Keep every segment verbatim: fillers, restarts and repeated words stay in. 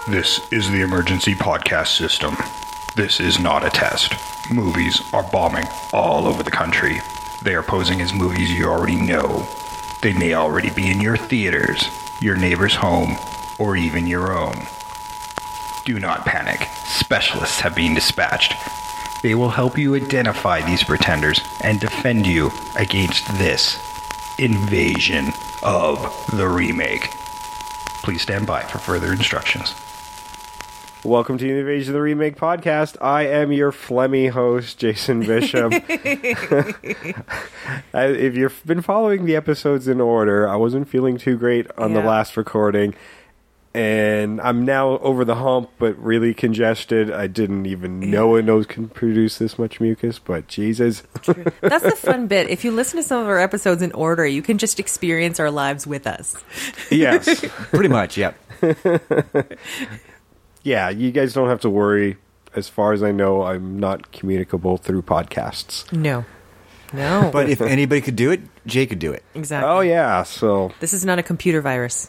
This is the emergency podcast system. This is not a test. Movies are bombing all over the country. They are posing as movies you already know. They may already be in your theaters, your neighbor's home, or even your own. Do not panic. Specialists have been dispatched. They will help you identify these pretenders and defend you against this invasion of the remake. Please stand by for further instructions. Welcome to the Invasion of the Remake podcast. I am your phlegmy host, Jason Bishop. If you've been following the episodes in order, I wasn't feeling too great on yeah. the last recording, and I'm now over the hump, but really congested. I didn't even know a nose can produce this much mucus, but Jesus. True. That's the fun bit. If you listen to some of our episodes in order, you can just experience our lives with us. Yes. Pretty much, yeah. Yeah, you guys don't have to worry. As far as I know, I'm not communicable through podcasts. No. No. But if anybody could do it, Jay could do it. Exactly. Oh, yeah, so... This is not a computer virus.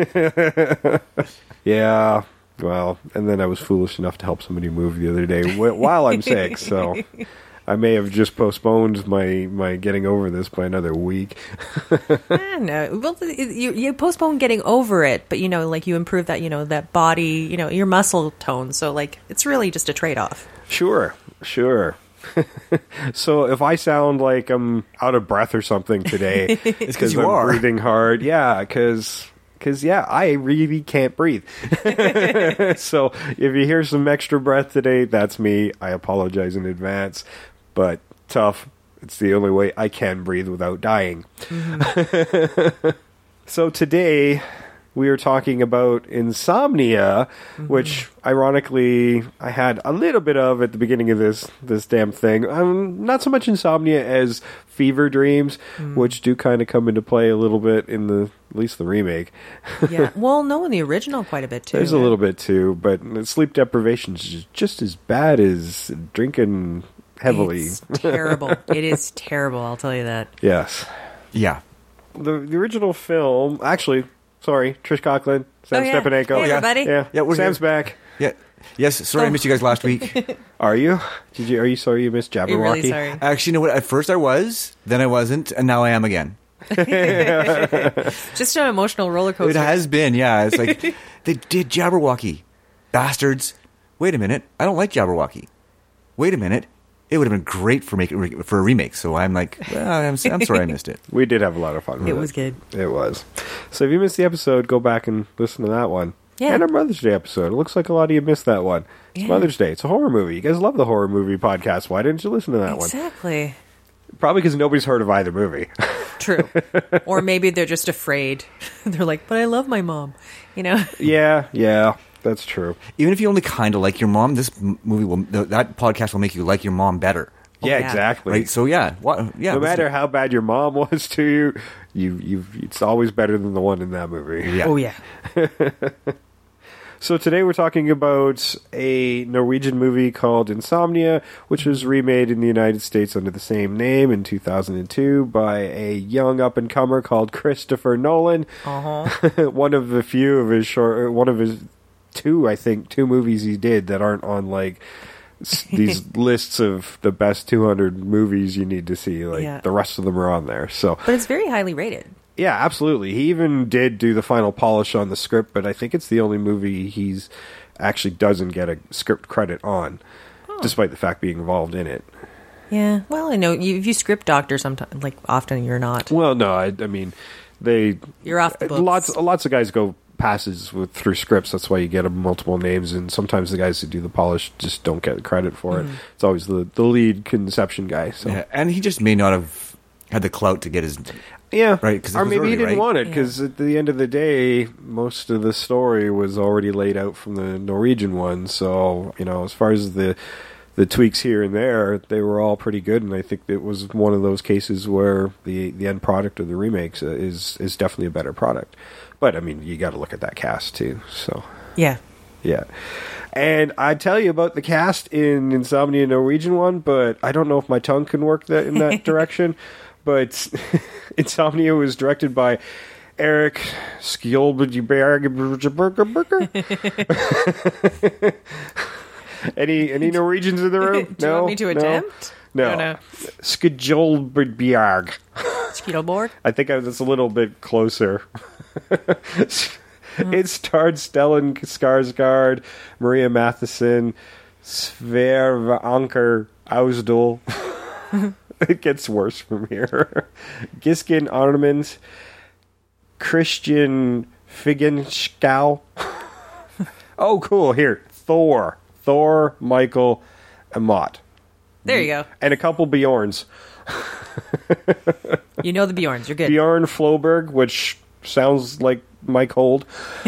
Yeah, well, and then I was foolish enough to help somebody move the other day while I'm sick, so... I may have just postponed my, my getting over this by another week. eh, no, well, you you postpone getting over it, but you know, like you improve that, you know, that body, you know, your muscle tone. So, like, it's really just a trade off. Sure, sure. So if I sound like I'm out of breath or something today, it's because you I'm are breathing hard. Yeah, because. Because, yeah, I really can't breathe. So if you hear some extra breath today, that's me. I apologize in advance. But tough. It's the only way I can breathe without dying. Mm-hmm. So today we are talking about Insomnia, mm-hmm. which, ironically, I had a little bit of at the beginning of this this damn thing. Um, not so much insomnia as fever dreams, mm. which do kind of come into play a little bit in the, at least the remake. Yeah, well, no, in the original quite a bit too. There's yeah. a little bit too, but sleep deprivation is just as bad as drinking heavily. It's terrible. It is terrible, I'll tell you that. Yes. Yeah. The the original film, actually... Sorry, Trish Coughlin, Sam oh, yeah. Stepanenko. Hey, everybody. Yeah, yeah we're Sam's here. back. Yeah. Yes, sorry oh. I missed you guys last week. Are you? Did you? Are you sorry you missed Jabberwocky? You're really sorry. Actually, you know what? At first I was, then I wasn't, and now I am again. Just an emotional roller coaster. It has been, yeah. It's like, they did Jabberwocky. Bastards. Wait a minute. I don't like Jabberwocky. Wait a minute. It would have been great for making for a remake. So I'm like, well, I'm, I'm sorry I missed it. We did have a lot of fun with it. It was good. It was. So if you missed the episode, go back and listen to that one. Yeah. And our Mother's Day episode. It looks like a lot of you missed that one. It's yeah. Mother's Day. It's a horror movie. You guys love the horror movie podcast. Why didn't you listen to that exactly. one? Exactly. Probably because nobody's heard of either movie. True. Or maybe they're just afraid. They're like, but I love my mom. You know? Yeah, yeah. That's true. Even if you only kind of like your mom, this movie will, that podcast will make you like your mom better. Yeah, oh, yeah, exactly. Right, so yeah, what, yeah. No matter how bad your mom was to you, you, you, it's always better than the one in that movie. Yeah. Oh yeah. So today we're talking about a Norwegian movie called Insomnia, which was remade in the United States under the same name in two thousand two by a young up and comer called Christopher Nolan. Uh-huh. One of the few of his short, one of his two, I think, two movies he did that aren't on like. These lists of the best two hundred movies you need to see, like yeah. the rest of them are on there. So, but it's very highly rated. Yeah, absolutely. He even did do the final polish on the script, but I think it's the only movie he's actually doesn't get a script credit on, oh. despite the fact being involved in it. Yeah, well, I know you, if you script doctor, sometimes like often you're not. Well, no, I, I mean they you're off the books. Lots, lots of guys go. Passes with through scripts. That's why you get multiple names, and sometimes the guys who do the polish just don't get credit for mm-hmm. it. It's always the the lead conception guy. So, yeah, and he just may not have had the clout to get his yeah, right. Or maybe early, he didn't right? want it because yeah. at the end of the day, most of the story was already laid out from the Norwegian one. So you know, as far as the the tweaks here and there, they were all pretty good, and I think it was one of those cases where the the end product of the remakes uh, is is definitely a better product. But, I mean, you got to look at that cast, too. So yeah. Yeah. And I'd tell you about the cast in Insomnia Norwegian one, but I don't know if my tongue can work that in that direction. But Insomnia was directed by Eric Skjolberg. Any any Norwegians in the room? Do you no, want me to no? attempt? No. Oh, no. Skjolberg. Skeetelborg? I think I was a little bit closer. It starred Stellan Skarsgård, Maria Matheson, Sverre Anker Ausdal. It gets worse from here. Giskin Armand, Christian Figenschau. Oh, cool. Here, Thor. Thor, Michael, and Mott. There you go. And a couple Bjorns. You know the Bjorns. You're good. Bjorn Floberg, which sounds like Mike Hold.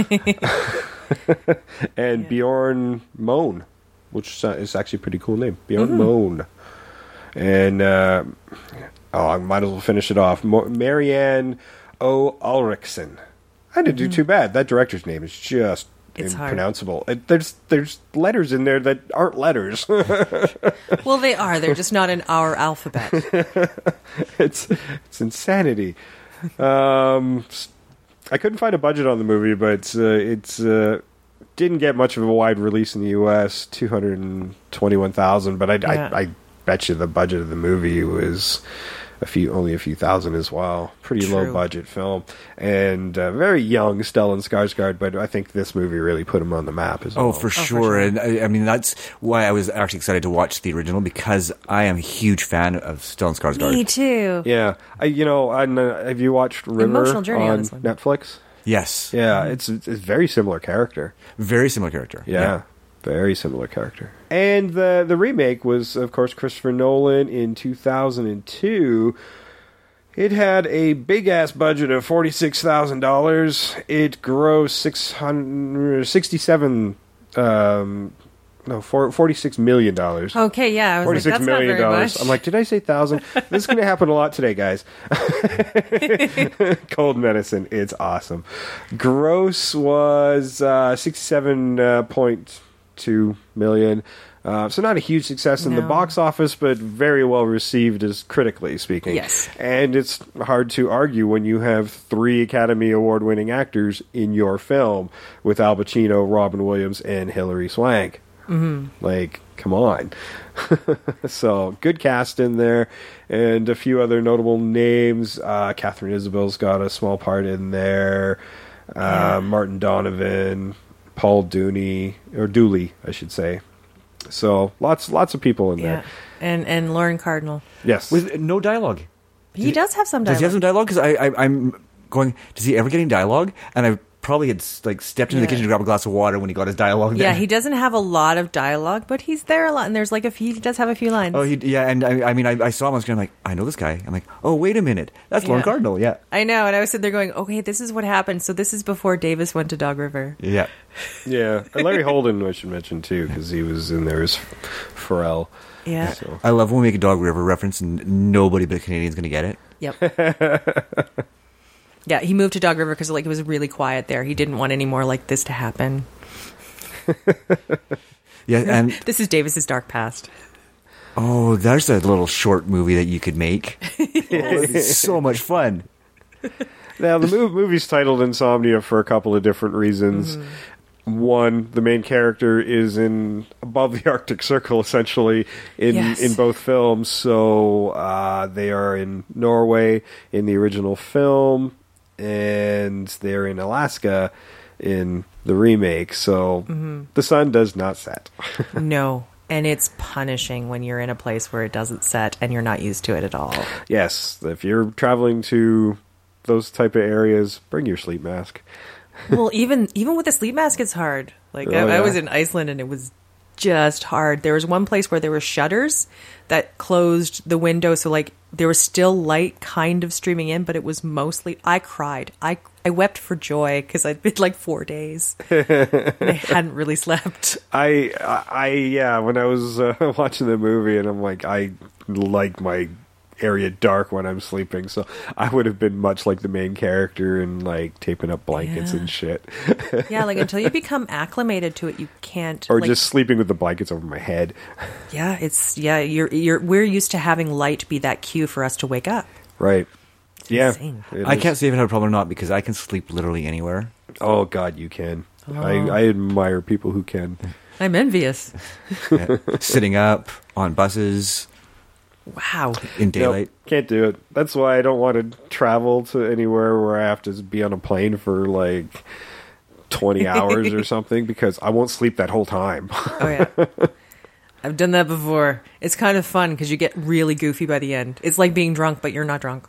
And Yeah. Bjorn Moan, which is actually a pretty cool name. Bjorn Mm-hmm. Moan. And, uh, oh, I might as well finish it off. Mo- Marianne O. Ulrichsen. I didn't do too bad. That director's name is just Mm-hmm. It's hard. impronounceable. It, there's there's letters in there that aren't letters. Well, they are. They're just not in our alphabet. it's it's insanity. Um, I couldn't find a budget on the movie, but uh, it's uh, didn't get much of a wide release in the U S. Two hundred and twenty-one thousand, but I, Yeah. I I bet you the budget of the movie was a few only a few thousand as well. Pretty True. low budget film, and uh, very young Stellan Skarsgård. But I think this movie really put him on the map as well. Oh, for for sure. sure. And I, I mean, that's why I was actually excited to watch the original, because I am a huge fan of Stellan Skarsgård. Me too. Yeah, I you know, on, uh, have you watched River Emotional journey on on this one. Netflix? Yes. Yeah, it's it's a very similar character. Very similar character. Yeah, very similar character. And the the remake was, of course, Christopher Nolan in two thousand two. It had a big ass budget of forty six thousand dollars. It grossed six hundred sixty seven. Um, no, four, forty six million dollars. Okay, yeah. I was Forty like, six that's not million very dollars. much. I'm like, did I say thousand? This is going to happen a lot today, guys. Cold medicine. It's awesome. Gross was uh, sixty-seven point two million. Uh, so not a huge success in the No. box office, but very well received as critically speaking. Yes. And it's hard to argue when you have three Academy Award winning actors in your film with Al Pacino, Robin Williams, and Hilary Swank. Mm-hmm. Like, come on. So, good cast in there, and a few other notable names. Uh, Catherine Isabel's got a small part in there. Uh, Yeah. Martin Donovan, Paul Dooney, or Dooley, I should say. So, lots lots of people in Yeah. there. And and Lauren Cardinal. Yes. With no dialogue. He does have some Does he have some dialogue. dialogue? Because I, I, I'm going, does he ever get any dialogue? And I probably had like stepped into the Yeah. kitchen to grab a glass of water when he got his dialogue. Yeah, there. he doesn't have a lot of dialogue, but he's there a lot. And there's like a few, he does have a few lines. Oh, he, yeah, and I, I mean, I, I saw him on screen. I'm like, I know this guy. I'm like, oh, wait a minute, that's Lauren Yeah. Cardinal. Yeah, I know. And I was sitting there going, okay, this is what happened. So this is before Davis went to Dog River. yeah. Yeah. And Larry Holden, I should mention, too, because he was in there as Pharrell. Yeah. So. I love when we make a Dog River reference and nobody but a Canadian's going to get it. Yep. Yeah, he moved to Dog River because like it was really quiet there. He didn't want any more like this to happen. Yeah, and This is Davis's dark past. oh, there's a little short movie that you could make. Oh, it's so much fun. Now, the mov- movie's titled Insomnia for a couple of different reasons. One, the main character is in above the Arctic Circle, essentially, in, Yes. in both films. So uh, they are in Norway in the original film, and they're in Alaska in the remake. So the sun does not set. No. And it's punishing when you're in a place where it doesn't set and you're not used to it at all. Yes, if you're traveling to those type of areas, bring your sleep mask. Well, even even with the sleep mask, it's hard. Like Oh, I, I yeah. was in Iceland and it was just hard. There was one place where there were shutters that closed the window, so like there was still light kind of streaming in, but it was mostly. I cried. I I wept for joy because I'd been like four days and I hadn't really slept. I, I, I yeah, when I was uh, watching the movie, and I'm like, I like my area dark when I'm sleeping, so I would have been much like the main character and like taping up blankets Yeah. and shit, Yeah, like until you become acclimated to it, you can't. or like, just sleeping with the blankets over my head. yeah, it's yeah. You're you're we're used to having light be that cue for us to wake up. Right. Yeah. insane. it I is. can't say if I have a problem or not because I can sleep literally anywhere. Oh, God, you can. Oh. I, I admire people who can. I'm envious. Yeah. Sitting up on buses Wow. in daylight. Nope, can't do it. That's why I don't want to travel to anywhere where I have to be on a plane for like twenty hours or something, because I won't sleep that whole time. Oh yeah. I've done that before. It's kind of fun because you get really goofy by the end. It's like being drunk, but you're not drunk.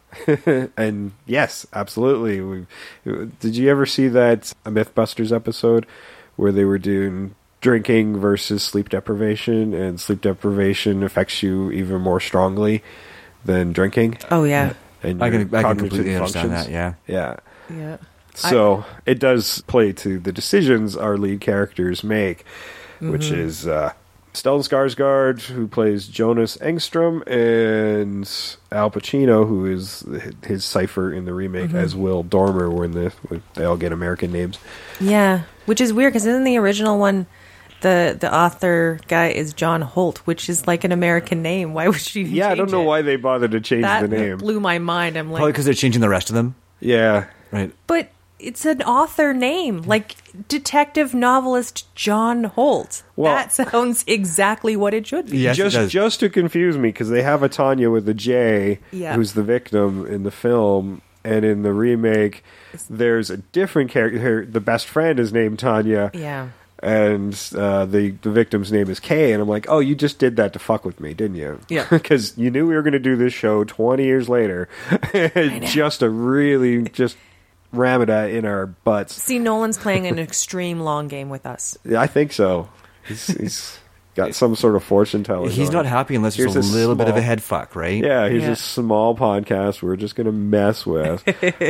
And yes, absolutely. We, did you ever see that a Mythbusters episode where they were doing drinking versus sleep deprivation, and sleep deprivation affects you even more strongly than drinking? Oh yeah. And I your can, I can cognitive completely understand functions. that, yeah. Yeah. Yeah. So it does play to the decisions our lead characters make, which Mm-hmm. is uh, Stellan Skarsgård, who plays Jonas Engstrom, and Al Pacino, who is his cipher in the remake, Mm-hmm. as Will Dormer, when the when they all get American names. Yeah, which is weird because in the original one, the the author guy is John Holt, which is like an American name. Why would she? Yeah, I don't change know it? why they bothered to change that the name. blew my mind. I'm Probably like, because they're changing the rest of them. Yeah. Right. but it's an author name, like detective novelist John Holt. Well- that sounds exactly what it should be. Yes, it just does. just to confuse me, because they have a Tanya with a J, Yeah. who's the victim in the film, and in the remake, there's a different character. Her, the best friend is named Tanya, Yeah. and uh, the the victim's name is Kay. And I'm like, oh, you just did that to fuck with me, didn't you? Yeah. Because you knew we were going to do this show twenty years later, just to really just ram it at- in our butts. See, Nolan's playing an extreme long game with us. Yeah, I think so. He's, he's got some sort of fortune teller. He's going. not happy unless there's Here's a a little bit of a small- head fuck, right? Yeah, he's Yeah. a small podcast we're just going to mess with.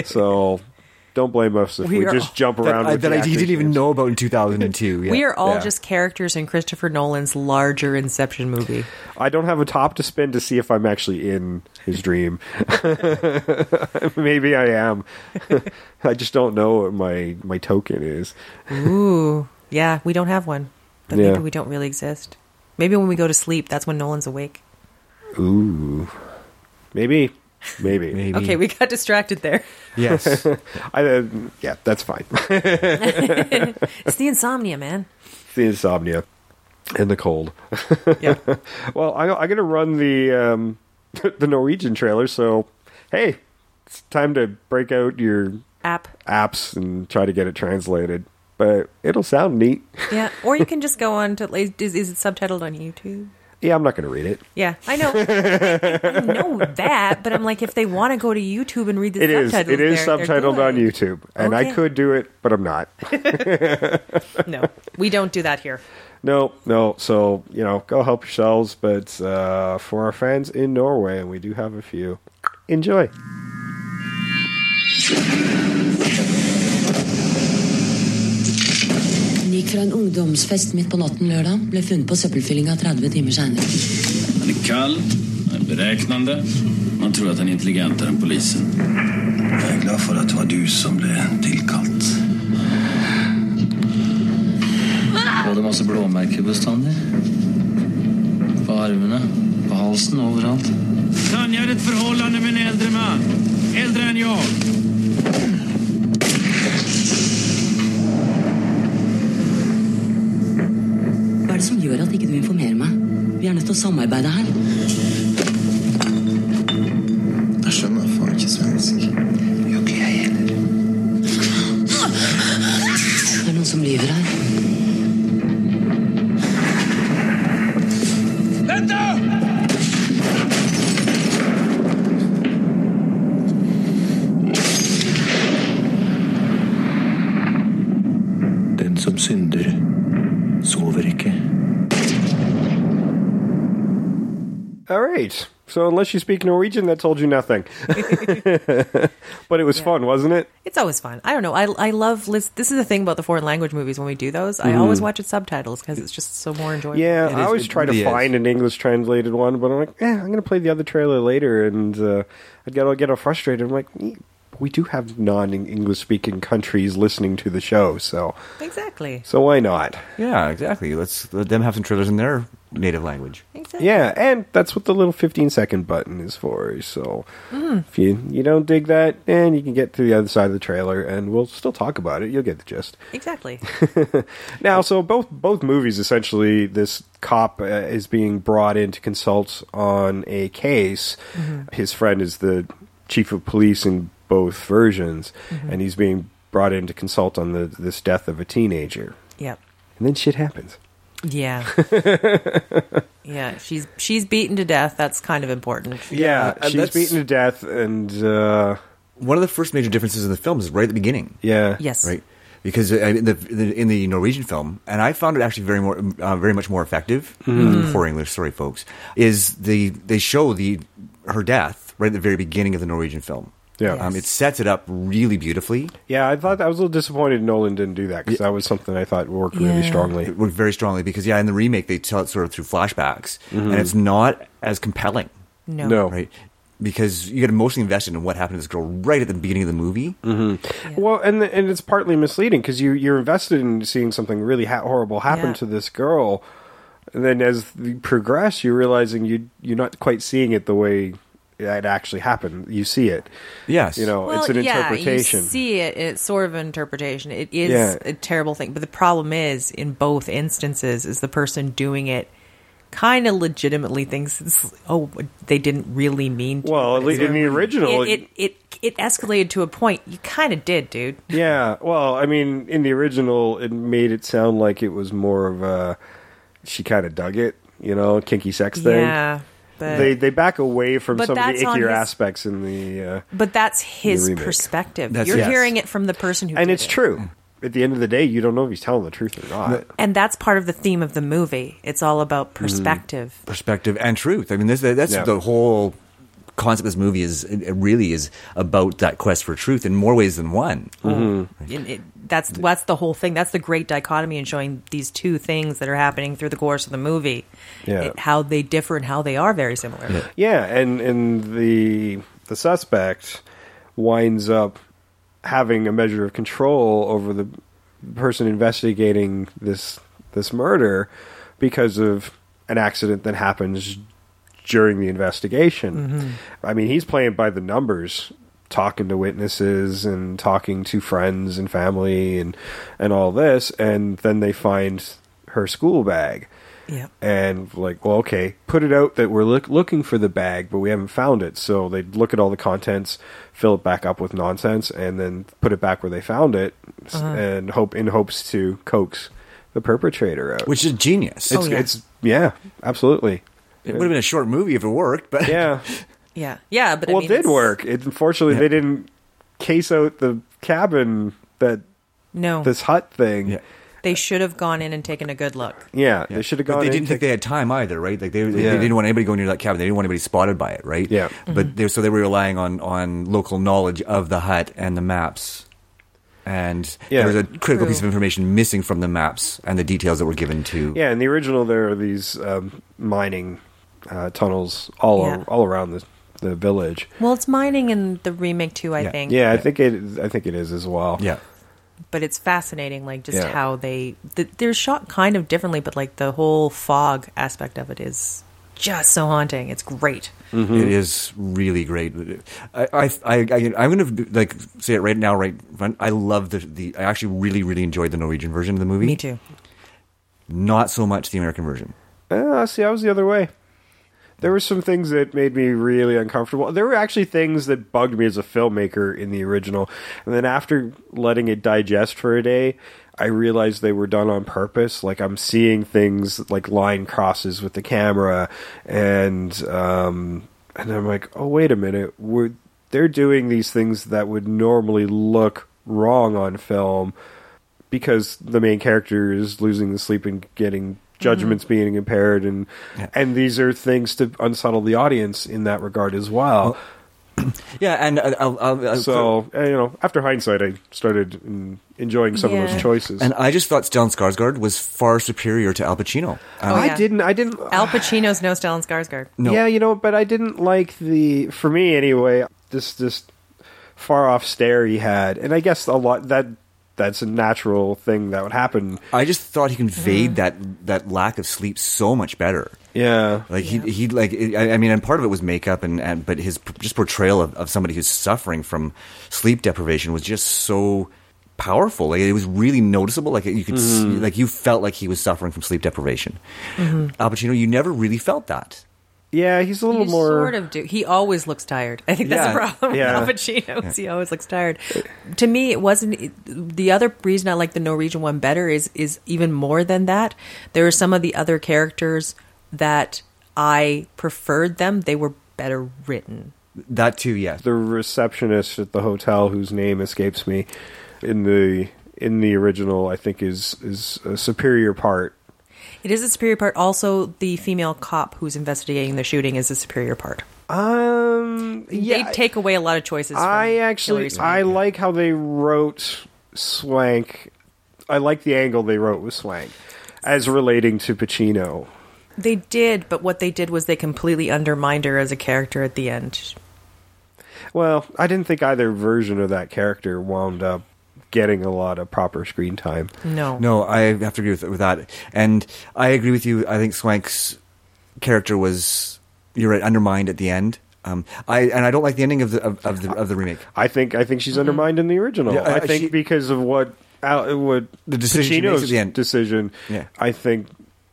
So don't blame us if we, We are just jump That, around I, with that the I he actors' didn't even names. know about in two thousand two. Yeah. We are all Yeah. just characters in Christopher Nolan's larger Inception movie. I don't have a top to spin to see if I'm actually in his dream. Maybe I am. I just don't know what my, my token is. Ooh, yeah, we don't have one. But Yeah. maybe we don't really exist. Maybe when we go to sleep, that's when Nolan's awake. Ooh. Maybe. Maybe. Maybe. Okay, we got distracted there. Yes. I, uh, yeah, that's fine. It's the insomnia, man. The insomnia and the cold. Yeah. Well, I, I'm going to run the um, the Norwegian trailer, so hey, it's time to break out your App. apps and try to get it translated. But it'll sound neat. Yeah. Or you can just go on to. Is, is it subtitled on YouTube? Yeah, I'm not going to read it. Yeah, I know. I know that, but I'm like, if they want to go to YouTube and read the It is. subtitles, It is they're- they're subtitled on good. YouTube, and I Okay. could do it, but I'm not. No, we don't do that here. No, no. So you know, go help yourselves. But uh, for our fans in Norway, and we do have a few, enjoy. Hun gikk fra en ungdomsfest midt på natten lørdag, ble funnet på søppelfyllinga tretti timer senere. Han är kall, han är beräknande. Man tror att han är intelligentare än polisen. Jag är glad för att det var du som blev tillkallt. Både masse blåmärken bestandig. På armarna, på halsen, överallt. Tanja har ett förhållande med en äldre man. Äldre än jag. Hva er det som gjør at ikke du informerer meg? Vi er nødt til å samarbeide her. Jag skjønner fan ikke svensk. Jag blir heller. Det er noen som lyver her. Den som synder sover ikke. All right. So unless you speak Norwegian, that told you nothing. But it was fun, wasn't it? It's always fun. I don't know. I I love. Lis- this is the thing about the foreign language movies. When we do those, I always watch it subtitles because it's just so more enjoyable. Yeah, It I is- always it try really to is. find an English translated one, but I'm like, eh, I'm going to play the other trailer later, and uh, I'd get all get all frustrated. I'm like, "Eh, we do have non-English speaking countries listening to the show, so Exactly. so why not? Yeah, exactly. Let's let them have some trailers in their native language. Exactly. Yeah, and that's what the little fifteen second button is for. So if you, you don't dig that, and you can get to the other side of the trailer, and we'll still talk about it. You'll get the gist. Exactly. Now, so both both movies, essentially, this cop uh, is being brought in to consult on a case. His friend is the chief of police in both versions, and he's being brought in to consult on the this death of a teenager. Yep. And then shit happens. Yeah. Yeah. She's she's beaten to death. That's kind of important. Yeah, and she's that's- beaten to death, and uh, One of the first major differences in the film is right at the beginning. yeah, Yes. Right, because uh, in the, the in the Norwegian film, and I found it actually very more uh, very much more effective. Poor English, sorry, folks. Is the they show the her death right at the very beginning of the Norwegian film. Yeah. Yes. Um, it sets it up really beautifully. yeah. I thought I was a little disappointed Nolan didn't do that because that was something I thought worked really Yeah. strongly. It worked very strongly because yeah, in the remake they tell it sort of through flashbacks, and it's not as compelling. No. No. Right. Because you get emotionally invested in what happened to this girl right at the beginning of the movie. Well, and the, and it's partly misleading because you you're invested in seeing something really ha- horrible happen Yeah. to this girl, and then as you progress, you're realizing you you're not quite seeing it the way it actually happened. You see it, Yes. you know, Well, it's an yeah, interpretation. You see it. It's sort of an interpretation. It is Yeah. a terrible thing. But the problem is, in both instances, is the person doing it kind of legitimately thinks, it's, oh, they didn't really mean to. Well, but at least it's- in the original, it, it, it, it escalated to a point. You kind of did, dude. yeah. Well, I mean, in the original, it made it sound like it was more of a she kind of dug it, you know, kinky sex thing. Yeah. But, They they back away from But some of the that's on ickier his- aspects in the, uh, but that's his remake. perspective. That's- You're yes. hearing it from the person who and did it's it. true. At the end of the day, you don't know if he's telling the truth or not. And that's part of the theme of the movie. It's all about perspective. Perspective and truth. I mean, this that's Yeah. the whole concept of this movie is it it really is about that quest for truth in more ways than one. And it, that's that's the whole thing. That's the great dichotomy in showing these two things that are happening through the course of the movie. Yeah. It- how they differ and how they are very similar. Yeah, and and the the suspect winds up having a measure of control over the person investigating this this murder because of an accident that happens during the investigation. I mean, he's playing by the numbers, talking to witnesses and talking to friends and family and and all this, and then they find her school bag. Yeah. And like, well, okay, put it out that we're look, looking for the bag, but we haven't found it. So they look at all the contents, fill it back up with nonsense, and then put it back where they found it, s- and hope in hopes to coax the perpetrator out. Which is genius. it's, Oh, yeah. it's yeah, absolutely, It would have been a short movie if it worked, but yeah. Yeah. Yeah. But I Well, mean, it did it's- work. It, unfortunately, they didn't case out the cabin that No. this hut thing. Yeah. They should have gone in and taken a good look. Yeah, they should have gone. But they in, didn't think take- they had time either, right? Like they, they, Yeah. they didn't want anybody going near that cabin. They didn't want anybody spotted by it, right? Yeah. But they, so they were relying on on local knowledge of the hut and the maps. And Yeah. there was a critical True. piece of information missing from the maps and the details that were given to. Yeah, in the original, there are these um, mining uh, tunnels all Yeah. ar- all around the the village. Well, it's mining in the remake too, I Yeah. think. Yeah, I think it. I think it is as well. Yeah. But it's fascinating, like just Yeah. how they the, they're shot kind of differently, but like the whole fog aspect of it is just so haunting. It's great. Mm-hmm. It is really great. I, I, I, I I'm going to like say it right now, right in front. I love the, the. I actually really, really enjoyed the Norwegian version of the movie. Me too. Not so much the American version. Uh, see, I was the other way. There were some things that made me really uncomfortable. There were actually things that bugged me as a filmmaker in the original. And then after letting it digest for a day, I realized they were done on purpose. Like, I'm seeing things like line crosses with the camera. And um, and I'm like, oh, wait a minute. We're, they're doing these things that would normally look wrong on film because the main character is losing the sleep and getting judgments being impaired, and Yeah. and these are things to unsettle the audience in that regard as well. Yeah, and uh, I'll, I'll, I'll, so uh, you know, after hindsight, I started mm, enjoying some of Yeah. those choices. and I just thought Stellan Skarsgård was far superior to Al Pacino. Oh, I yeah. didn't. I didn't. Al Pacino's no Stellan Skarsgård. No. Yeah, you know, but I didn't like the. For me, anyway, this this far off stare he had, and I guess a lot that that's a natural thing that would happen. I just thought he conveyed that that lack of sleep so much better. Yeah. Like Yeah. he he like I, I mean, and part of it was makeup, and, and but his p- just portrayal of, of somebody who's suffering from sleep deprivation was just so powerful. Like it was really noticeable. Like you could see, like you felt like he was suffering from sleep deprivation. Al Pacino, you never really felt that. Yeah, he's a little You more... sort of do. He always looks tired. I think that's Yeah. the problem Yeah. with Al Pacino. is He always looks tired. To me, it wasn't. It, the other reason I like the Norwegian one better is is even more than that. There are some of the other characters that I preferred them. They were better written. That too, yes. The receptionist at the hotel, whose name escapes me, in the in the original, I think is is a superior part. It is a superior part. Also, the female cop who's investigating the shooting is a superior part. Um, yeah, They take away a lot of choices. From I Hilary actually Swank. I like how they wrote Swank. I like the angle they wrote with Swank as relating to Pacino. They did, but what they did was they completely undermined her as a character at the end. Well, I didn't think either version of that character wound up getting a lot of proper screen time. No. No, I have to agree with, with that. And I agree with you. I think Swank's character was, you're right, undermined at the end. Um, I and I don't like the ending of the of, of the of the remake. I think I think she's undermined in the original. Yeah, I uh, think she- because of what Al, what The decision she makes Pacino's at the end. decision. Yeah. I think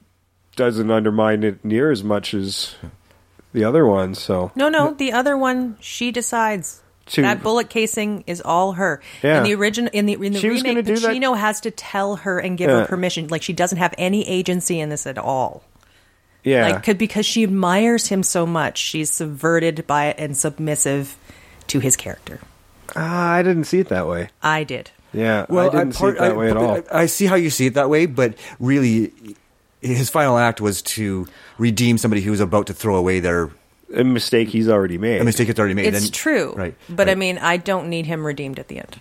doesn't undermine it near as much as the other one. So No, no. The other one, she decides. To- that bullet casing is all her. Yeah. In the original, in the in the She was remake, gonna do that- Pacino has to tell her and give Yeah. her permission. Like she doesn't have any agency in this at all. yeah, Like could, because she admires him so much, she's subverted by it and submissive to his character. Ah, I didn't see it that way. I did. Yeah, I didn't see it that way at all. I, I see how you see it that way, but really, his final act was to redeem somebody who was about to throw away their A mistake he's already made. a mistake that's already made. It's Then- true. right? But I right. mean, I don't need him redeemed at the end.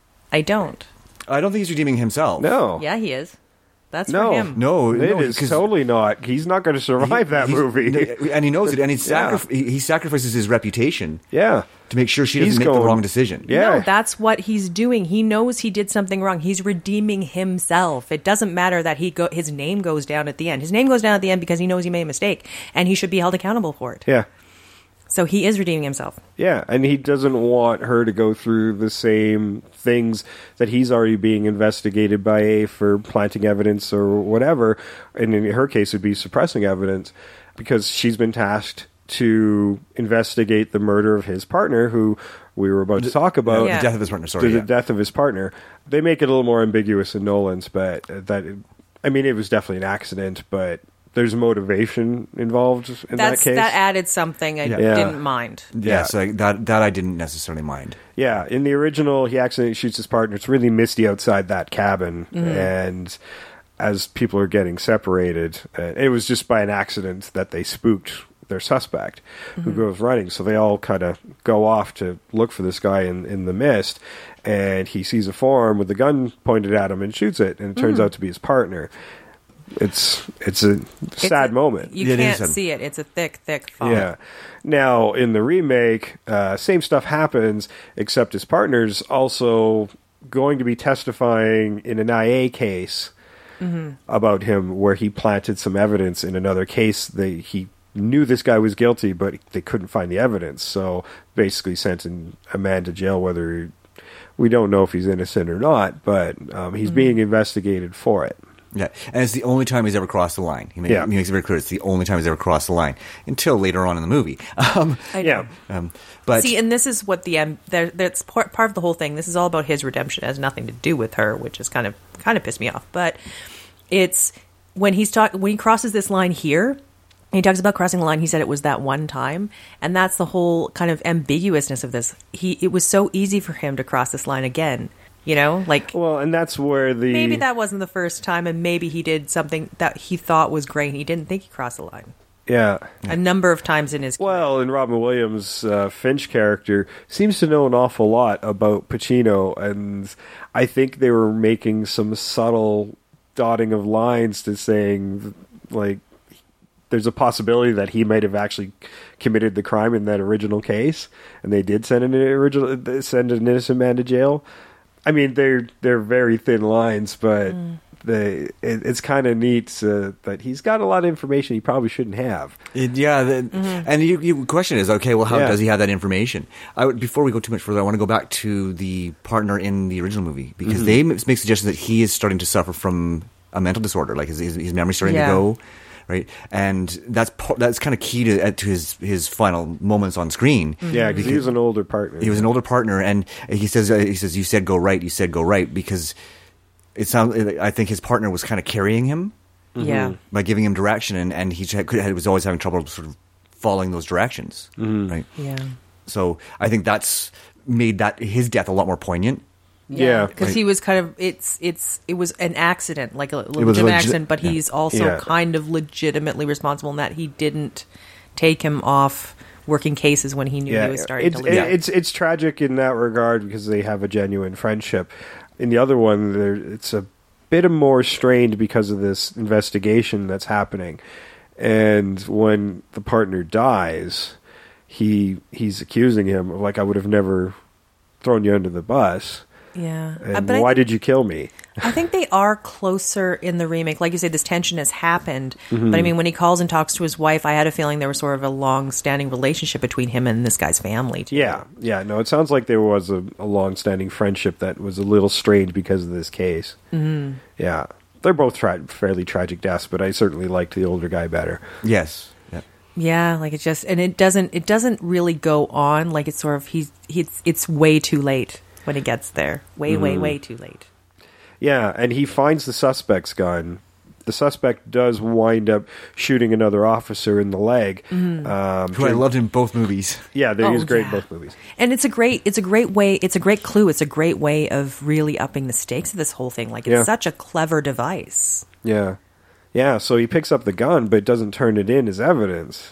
I don't. I don't think he's redeeming himself. No, Yeah, he is. That's no, for him. No, it no, is 'cause- totally not. He's not going to survive that He's- movie. and he knows it, and he, Yeah. sacrif- he, he sacrifices his reputation yeah, to make sure she doesn't He's make the going- wrong decision. Yeah. No, that's what he's doing. He knows he did something wrong. He's redeeming himself. It doesn't matter that he go his name goes down at the end. His name goes down at the end because he knows he made a mistake and he should be held accountable for it. yeah. So he is redeeming himself. Yeah, and he doesn't want her to go through the same things that he's already being investigated by A for planting evidence or whatever. And in her case, it would be suppressing evidence because she's been tasked to investigate the murder of his partner, who we were about to talk about. Yeah. The death of his partner. Sorry, the yeah. death of his partner. They make it a little more ambiguous in Nolan's, but that I mean, it was definitely an accident, but there's motivation involved in That's that case. that added something I Yeah. didn't mind. Yeah, so like, that that I didn't necessarily mind. Yeah, in the original, he accidentally shoots his partner. It's really misty outside that cabin, and as people are getting separated, uh, it was just by an accident that they spooked their suspect, who goes running. So they all kind of go off to look for this guy in, in the mist, and he sees a form with the gun pointed at him and shoots it, and it turns out to be his partner. It's it's a It's sad a- moment. You Yeah, it is can't sad. see it. It's a thick, thick font. Yeah. Now, in the remake, uh, same stuff happens, except his partner's also going to be testifying in an I A case about him where he planted some evidence in another case. They, he knew this guy was guilty, but they couldn't find the evidence. So basically sent in a man to jail, whether we don't know if he's innocent or not, but um, he's being investigated for it. Yeah, and it's the only time he's ever crossed the line. He, make, Yeah. he makes it very clear it's the only time he's ever crossed the line until later on in the movie. Um, I know. Yeah. um, but See, and this is what the um, there, that's part, part of the whole thing. This is all about his redemption. It has nothing to do with her, which is kind of kind of pissed me off. But it's when he's talk when he crosses this line here. He talks about crossing the line. He said it was that one time, and that's the whole kind of ambiguousness of this. He it was so easy for him to cross this line again. You know, like Well, and that's where the maybe that wasn't the first time, and maybe he did something that he thought was great. And he didn't think he crossed the line yeah. a number of times in his. Well, and Robin Williams' uh, Finch character seems to know an awful lot about Pacino, and I think they were making some subtle dotting of lines to saying, like, there's a possibility that he might have actually committed the crime in that original case, and they did send an original send an innocent man to jail. I mean, they're they're very thin lines, but Mm. they it, it's kind of neat uh, that he's got a lot of information he probably shouldn't have. It- yeah, the, Mm-hmm. and you, you question is okay. Well, how Yeah. does he have that information? I would, before we go too much further, I want to go back to the partner in the original movie because Mm-hmm. they m- make suggestions that he is starting to suffer from a mental disorder, like his his, his memory's starting Yeah. to go, right? And that's par- that's kind of key to uh, to his his final moments on screen. Yeah, because he was an older partner. He was an older partner, and he says, uh, "He says you said go right, you said go right," because it sounds. I think his partner was kind of carrying him Yeah. by giving him direction, and and he had, could, was always having trouble sort of following those directions, right? Yeah. So I think that's made that his death a lot more poignant. Yeah, because right. he was kind of it's it's it was an accident, like a was legitimate legit- accident, but he's also Yeah. kind of legitimately responsible in that he didn't take him off working cases when he knew he was starting it's, to lose. it- it's it's tragic in that regard because they have a genuine friendship. In the other one, there it's a bit more strained because of this investigation that's happening, and when the partner dies, he he's accusing him of like I would have never thrown you under the bus, yeah, Uh, and but I why think- did you kill me? I think they are closer in the remake. Like you say, this tension has happened. Mm-hmm. But I mean, when he calls and talks to his wife, I had a feeling there was sort of a long-standing relationship between him and this guy's family. Too. Yeah, yeah. No, it sounds like there was a, a long-standing friendship that was a little strained because of this case. Mm-hmm. Yeah, they're both tra- fairly tragic deaths, but I certainly liked the older guy better. Yes. Yeah. Yeah, like it just and it doesn't it doesn't really go on. Like it's sort of he's he's it's way too late when he gets there. Way, way, way too late. Yeah, and he finds the suspect's gun. The suspect does wind up shooting another officer in the leg. Um, Who I loved in both movies. Yeah, they Oh, use great yeah. in both movies. And it's a great it's a great way it's a great clue. It's a great way of really upping the stakes of this whole thing. Like it's Yeah. such a clever device. Yeah. Yeah, so he picks up the gun, but doesn't turn it in as evidence.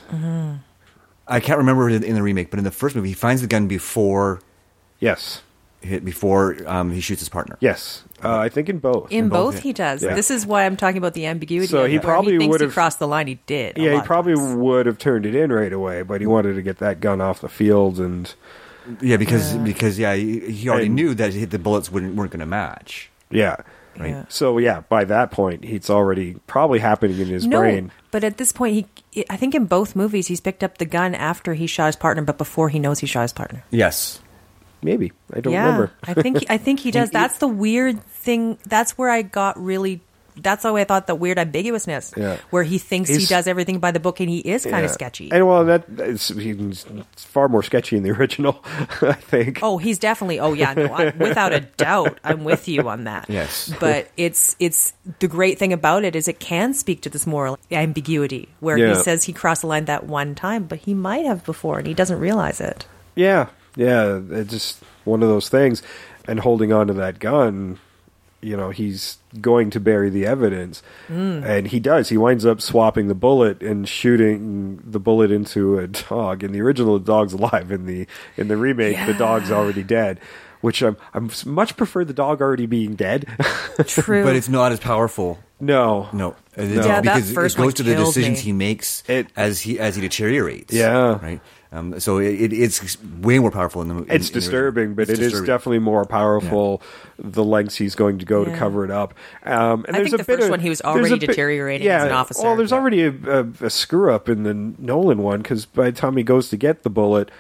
I can't remember it in the remake, but in the first movie, he finds the gun before Yes. hit before um, he shoots his partner. Yes. Uh, I think in both. In, both, both, he does. yeah. This is why I'm talking about the ambiguity. So of he it, where probably thinks would've- he crossed the line. He did. a Yeah, he lot of probably times. would have turned it in right away, but he wanted to get that gun off the field, and Yeah, because because yeah, he, he already And- knew that the bullets wouldn't, weren't going to match. yeah. Right. Yeah. So yeah, by that point, it's already probably happening in his No, brain. but at this point, he I think in both movies he's picked up the gun after he shot his partner, but before he knows he shot his partner. Yes. Maybe I don't yeah, remember. I think I think he does. That's the weird thing. That's where I got really. That's how I thought the weird ambiguousness, Yeah. where he thinks he He's- does everything by the book, and he is kind Yeah. of sketchy. And well, that it's, he's it's far more sketchy in the original, I think. Oh, he's definitely. Oh, yeah, no, I, without a doubt, I'm with you on that. Yes. but it's it's the great thing about it is it can speak to this moral ambiguity where Yeah. he says he crossed the line that one time, but he might have before, and he doesn't realize it. Yeah, yeah. It's just one of those things. And holding on to that gun, you know, he's going to bury the evidence. Mm. And he does. He winds up swapping the bullet and shooting the bullet into a dog. In the original, the dog's alive. In the in the remake, the dog's already dead. Which I'm, I'm much prefer the dog already being dead. True. But it's not as powerful. no. No, It's Yeah, that because first it goes one to the killed decisions me. he makes It- as he as he deteriorates. Yeah. right. Um, so it, it, it's way more powerful in the movie. It's disturbing, but It's it is disturbing. definitely more powerful. The lengths he's going to go to Yeah. cover it up. Um, and I there's think a the bit first of- one he was there's already a bit- deteriorating yeah, as an officer. Well, there's Yeah. already a, a, a screw up in the Nolan one because by the time he goes to get the bullet,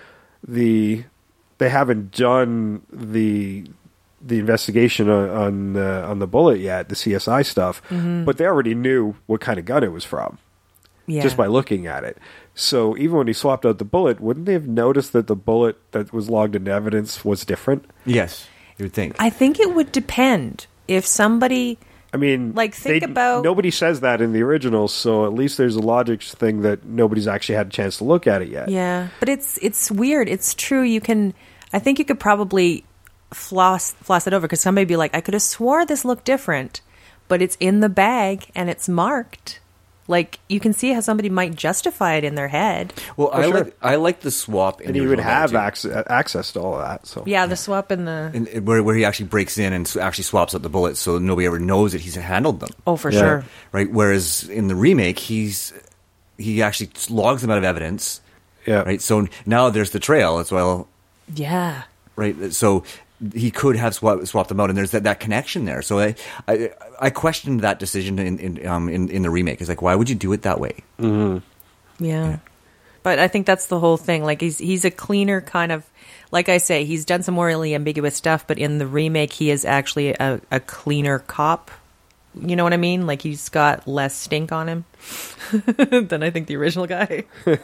the they haven't done the the investigation on on, uh, on the bullet yet, the C S I stuff, Mm-hmm. but they already knew what kind of gun it was from. yeah. Just by looking at it. So even when he swapped out the bullet, wouldn't they have noticed that the bullet that was logged into evidence was different? Yes, you would think. I think it would depend if somebody. I mean, Like, think they- about- nobody says that in the original, so at least there's a logic thing that nobody's actually had a chance to look at it yet. Yeah, but it's it's weird. It's true. You can. I think you could probably floss floss it over because somebody would be like, I could have swore this looked different, but it's in the bag and it's marked. Like you can see how somebody might justify it in their head. Well, I sure. like I like the swap, in And the he would original have too. access, access to all of that. So Yeah, the swap in the. And where where he actually breaks in and s- actually swaps out the bullets, so nobody ever knows that he's handled them. Oh, for Yeah. sure. Right. Whereas in the remake, he's he actually logs them out of evidence. yeah, Right. So now there's the trail as well. Yeah. Right. So he could have swap, swapped them out, and there's that, that connection there. So I, I I questioned that decision in in, um, in in the remake. It's like, why would you do it that way? Mm-hmm. Yeah. Yeah. But I think that's the whole thing. Like he's he's a cleaner kind of, like I say, he's done some morally ambiguous stuff, but in the remake he is actually a, a cleaner cop. You know what I mean? Like he's got less stink on him than I think the original guy.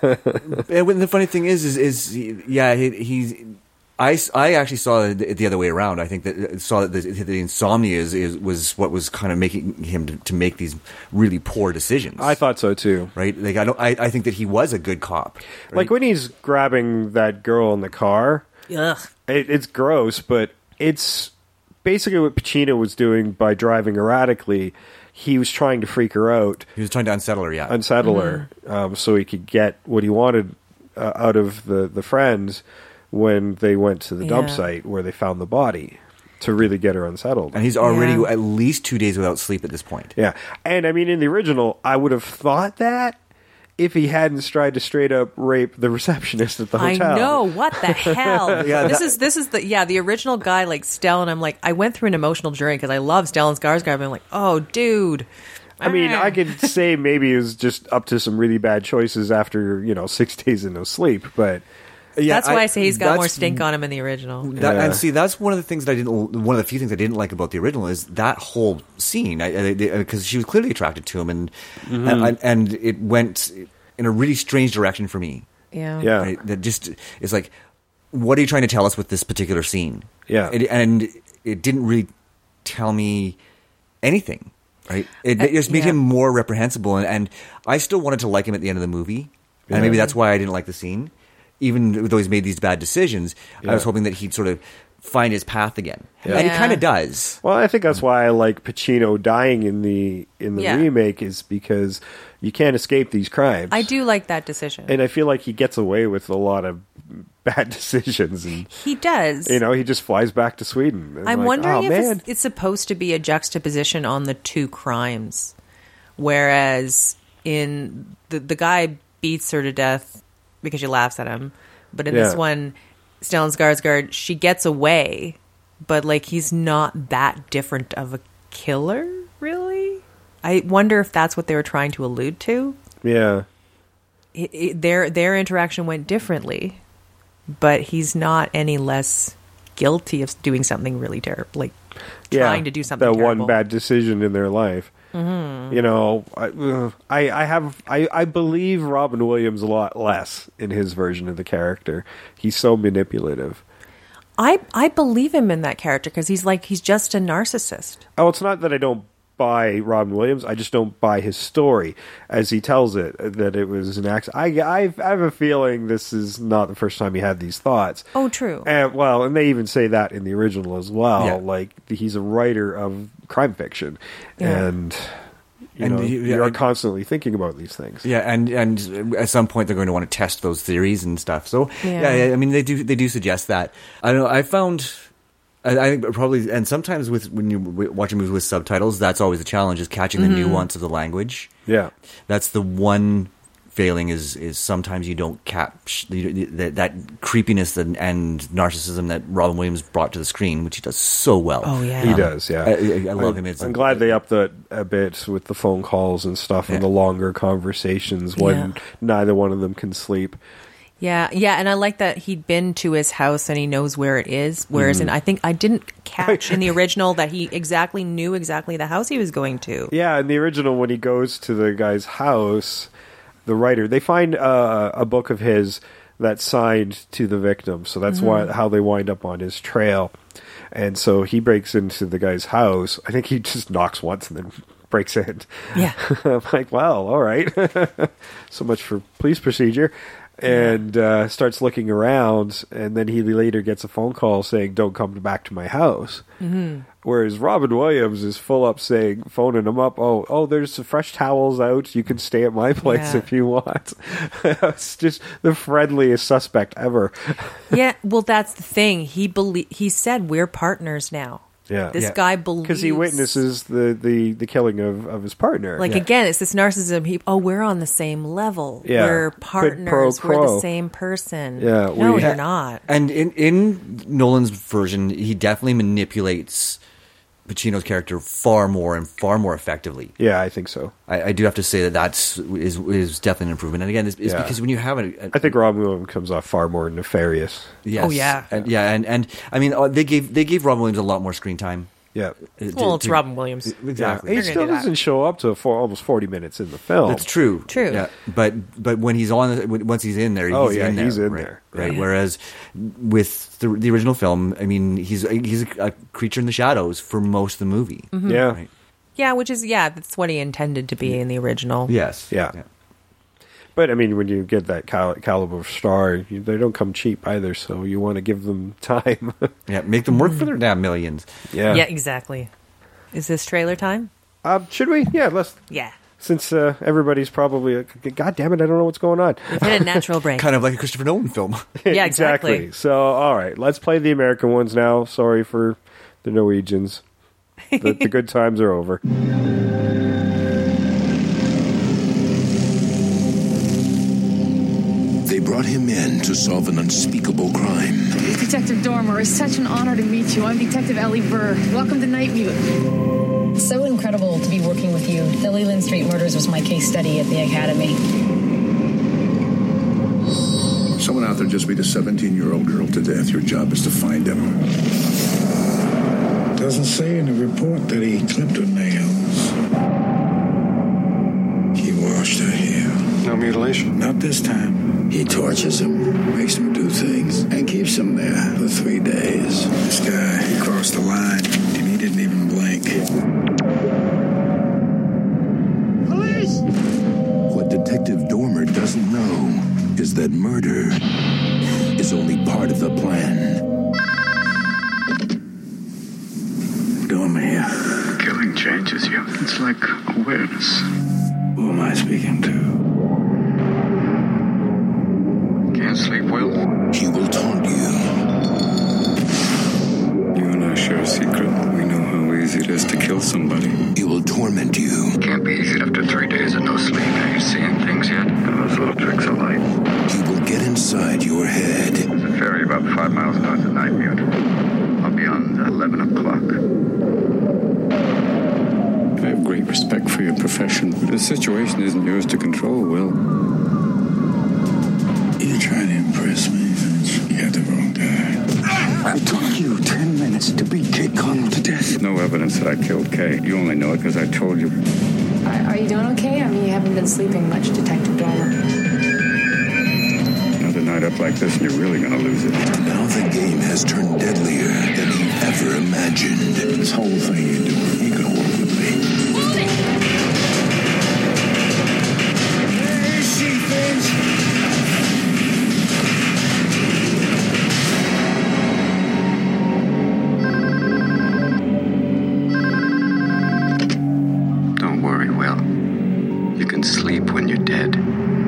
And the funny thing is, is, is he, yeah, he, he's. I, I actually saw it the other way around. I think that saw that the, the insomnia is, is was what was kind of making him to, to make these really poor decisions. I thought so too. Right? Like I don't. I, I think that he was a good cop. Right? Like when he's grabbing that girl in the car, Ugh. it, it's gross, but it's basically what Pacino was doing by driving erratically. He was trying to freak her out, He was trying to unsettle her. Yeah. unsettle Mm-hmm. her, um, so he could get what he wanted uh, out of the, the friends when they went to the dump Yeah. site where they found the body, to really get her unsettled. and he's already Yeah. at least two days without sleep at this point. Yeah, and I mean, in the original, I would have thought that if he hadn't tried to straight up rape the receptionist at the I hotel. know, what the hell. Yeah, this that- is this is the yeah the original guy, like Stellan. I'm like, I went through an emotional journey because I love Stellan Skarsgård. I'm like, oh dude. I mean, Ah. I could say maybe it was just up to some really bad choices after, you know, six days of no sleep, but Yeah, That's why I, say he's got more that's- stink on him in the original. That, Yeah. And see, that's one of the things that I didn't. One of the few things I didn't like about the original is that whole scene, because she was clearly attracted to him, and, Mm-hmm. and and it went in a really strange direction for me. Yeah. Yeah. Right? That just is like, what are you trying to tell us with this particular scene? Yeah. It, and it didn't really tell me anything. Right? It, it just made yeah. him more reprehensible, and, and I still wanted to like him at the end of the movie, and maybe that's why I didn't like the scene. Even though he's made these bad decisions, I was Yeah. hoping that he'd sort of find his path again, Yeah. and he Yeah. kind of does. well, I think that's why I like Pacino dying in the in the Yeah. remake, is because you can't escape these crimes. I do like that decision. and I feel like he gets away with a lot of bad decisions, and he does. you know, he just flies back to Sweden. And I'm like, wondering oh, if man. it's, it's supposed to be a juxtaposition on the two crimes, whereas in the the guy beats her to death because she laughs at him, but in this Yeah. one, Stellan Skarsgård, she gets away, but like he's not that different of a killer, really. I wonder if that's what they were trying to allude to. yeah. It, it, their their interaction went differently, but he's not any less guilty of doing something really terrible, like trying yeah, to do something that terrible. one bad decision in their life. Mm-hmm. You know, I, uh, I, I have, I, I believe Robin Williams a lot less in his version of the character. He's so manipulative. I I believe him in that character because he's like he's just a narcissist. Oh, it's not that I don't buy Robin Williams. I just don't buy his story as he tells it, that it was an accident. I, I, I have a feeling this is not the first time he had these thoughts. Oh, true. And well, and they even say that in the original as well. Yeah. Like he's a writer of crime fiction, Yeah. and you And know you- you are and- constantly thinking about these things. Yeah, and and at some point they're going to want to test those theories and stuff. So Yeah. yeah, yeah I mean they do they do suggest that. I don't know. I found. I I think probably, and sometimes with when you're watching movies with subtitles, that's always a challenge, is catching the nuance of the language. Yeah, That's the one failing, is is sometimes you don't catch the, that, that creepiness and, and narcissism that Robin Williams brought to the screen, which he does so well. Oh, yeah. he does. Yeah, I, I, I love him. I'm, It's I'm glad they upped it a bit with the phone calls and stuff, and Yeah. the longer conversations when Yeah. neither one of them can sleep. Yeah, yeah, and I like that he'd been to his house and he knows where it is. Whereas, Mm-hmm. in I think I didn't catch in the original that he exactly knew exactly the house he was going to. Yeah, in the original, when he goes to the guy's house, the writer, they find uh, a book of his that's signed to the victim. So that's why how they wind up on his trail. And so he breaks into the guy's house. I think he just knocks once and then breaks in. Yeah. I'm like, well, all right. So much for police procedure. And uh, starts looking around, and then he later gets a phone call saying, "Don't come back to my house." Mm-hmm. Whereas Robin Williams is full up saying, phoning him up, "Oh, oh, there's some fresh towels out. You can stay at my place Yeah. if you want." It's just the friendliest suspect ever. Yeah, well, that's the thing. He belie- He said we're partners now. Yeah. This Yeah. guy believes Because he witnesses the, the, the killing of, of his partner. Like Yeah. again, it's this narcissism. He, oh, we're on the same level. Yeah. We're Quid partners. pro We're quo. the same person. Yeah, no, we- you're not. And in, in Nolan's version, he definitely manipulates Pacino's character far more and far more effectively. Yeah, I think so. I, I do have to say that that's is is definitely an improvement. And again, it's, it's Yeah. because when you have a, a I think Robin Williams comes off far more nefarious. yes, Oh, yeah. and, yeah, and and I mean uh, they gave they gave Robin Williams a lot more screen time. Yeah. Uh, Well, to- it's to- Robin Williams. Exactly. He They're gonna still do that. doesn't show up to for almost forty minutes in the film. That's true. True. Yeah, but but when he's on, when- once he's in there, he's Oh, yeah, in there. he's in right? there. Right. Yeah. Whereas with the, the original film, I mean, he's he's a, a creature in the shadows for most of the movie. Yeah. Right. Yeah, which is yeah, that's what he intended to be in the original. Yes. Yeah. But, I mean, when you get that cal- caliber of star, you, they don't come cheap either, so you want to give them time. Yeah. Make them work for their damn millions. yeah. Yeah, exactly. Is this trailer time? Uh, should we? Yeah, let's... Yeah. Since uh, everybody's probably like, God damn it, I don't know what's going on. We've hit a natural break. Kind of like a Christopher Nolan film. Yeah, exactly. So, all right, let's play the American ones now. Sorry for the Norwegians. The, the good times are over. They brought him in to solve an unspeakable crime. Detective Dormer, it's such an honor to meet you. I'm Detective Ellie Burr. Welcome to Night Mute. So incredible to be working with you. The Leland Street murders was my case study at the Academy. Someone out there just beat a seventeen-year-old girl to death. Your job is to find him. Doesn't say in the report that he clipped her nails. He washed her hair. No mutilation. Not this time. He tortures him, makes him do things, and keeps him there for three days. This guy, he crossed the line, and he didn't even blink. Police! What Detective Dormer doesn't know is that murder is only part of the plan. Dormer here. Killing changes you. It's like awareness. Who am I speaking to? Can't sleep well? He will taunt you. You and I share a secret. We know how easy it is to kill somebody. He will torment you. Can't be easy after three days of no sleep. Are you seeing things yet? Those little tricks of light. He will get inside your head. There's a ferry about five miles north of Night Mute. I'll be on at eleven o'clock. I have great respect for your profession. The situation isn't yours to control, Will. You're trying to impress me. You got the wrong guy. I took you ten minutes to beat Kate Connell to death. No evidence that I killed Kay. You only know it because I told you. Are, are you doing okay? I mean, you haven't been sleeping much, Detective Dormer. Another night up like this, and you're really going to lose it. Now the game has turned deadlier than he ever imagined. This whole thing you're doing, you can work with me. There she is. Don't worry, Will. You can sleep when you're dead.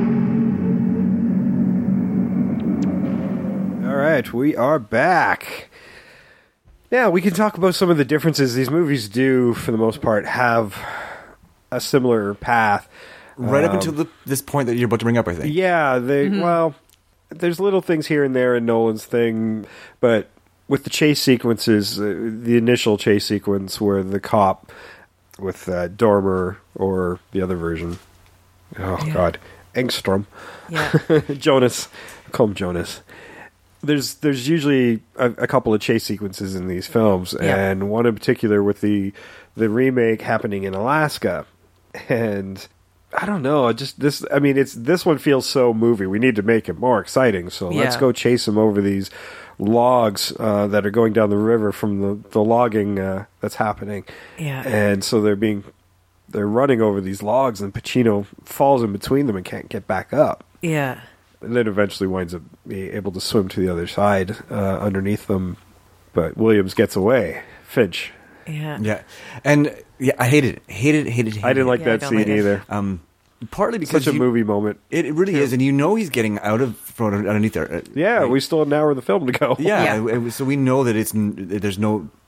All right, we are back. Now, we can talk about some of the differences. These movies do, for the most part, have a similar path. Right up Um, until the, this point that you're about to bring up, I think. Yeah, they well, there's little things here and there in Nolan's thing, but with the chase sequences, uh, the initial chase sequence where the cop with uh, Dormer or the other version, oh Yeah. god, Engstrom, Yeah. Jonas, I call him Jonas. There's there's usually a, a couple of chase sequences in these films, Yeah. and one in particular with the the remake happening in Alaska, and I don't know. It just this. I mean, it's this one feels so movie. We need to make it more exciting. So let's Yeah. go chase him over these logs uh, that are going down the river from the the logging uh, that's happening. Yeah. And so they're being they're running over these logs, and Pacino falls in between them and can't get back up. Yeah. And then eventually winds up being able to swim to the other side uh, underneath them. But Williams gets away. Finch. Yeah. Yeah. And yeah, I hated it. Hated it, hated it, hated I didn't like Yeah, I that don't scene like it. either. Um, partly because Such a you- movie moment. It, it really is, and you know he's getting out of from underneath there. Uh, Yeah, right? we still have an hour of the film to go. Yeah, Yeah. and- and so we know that it's n- that there's no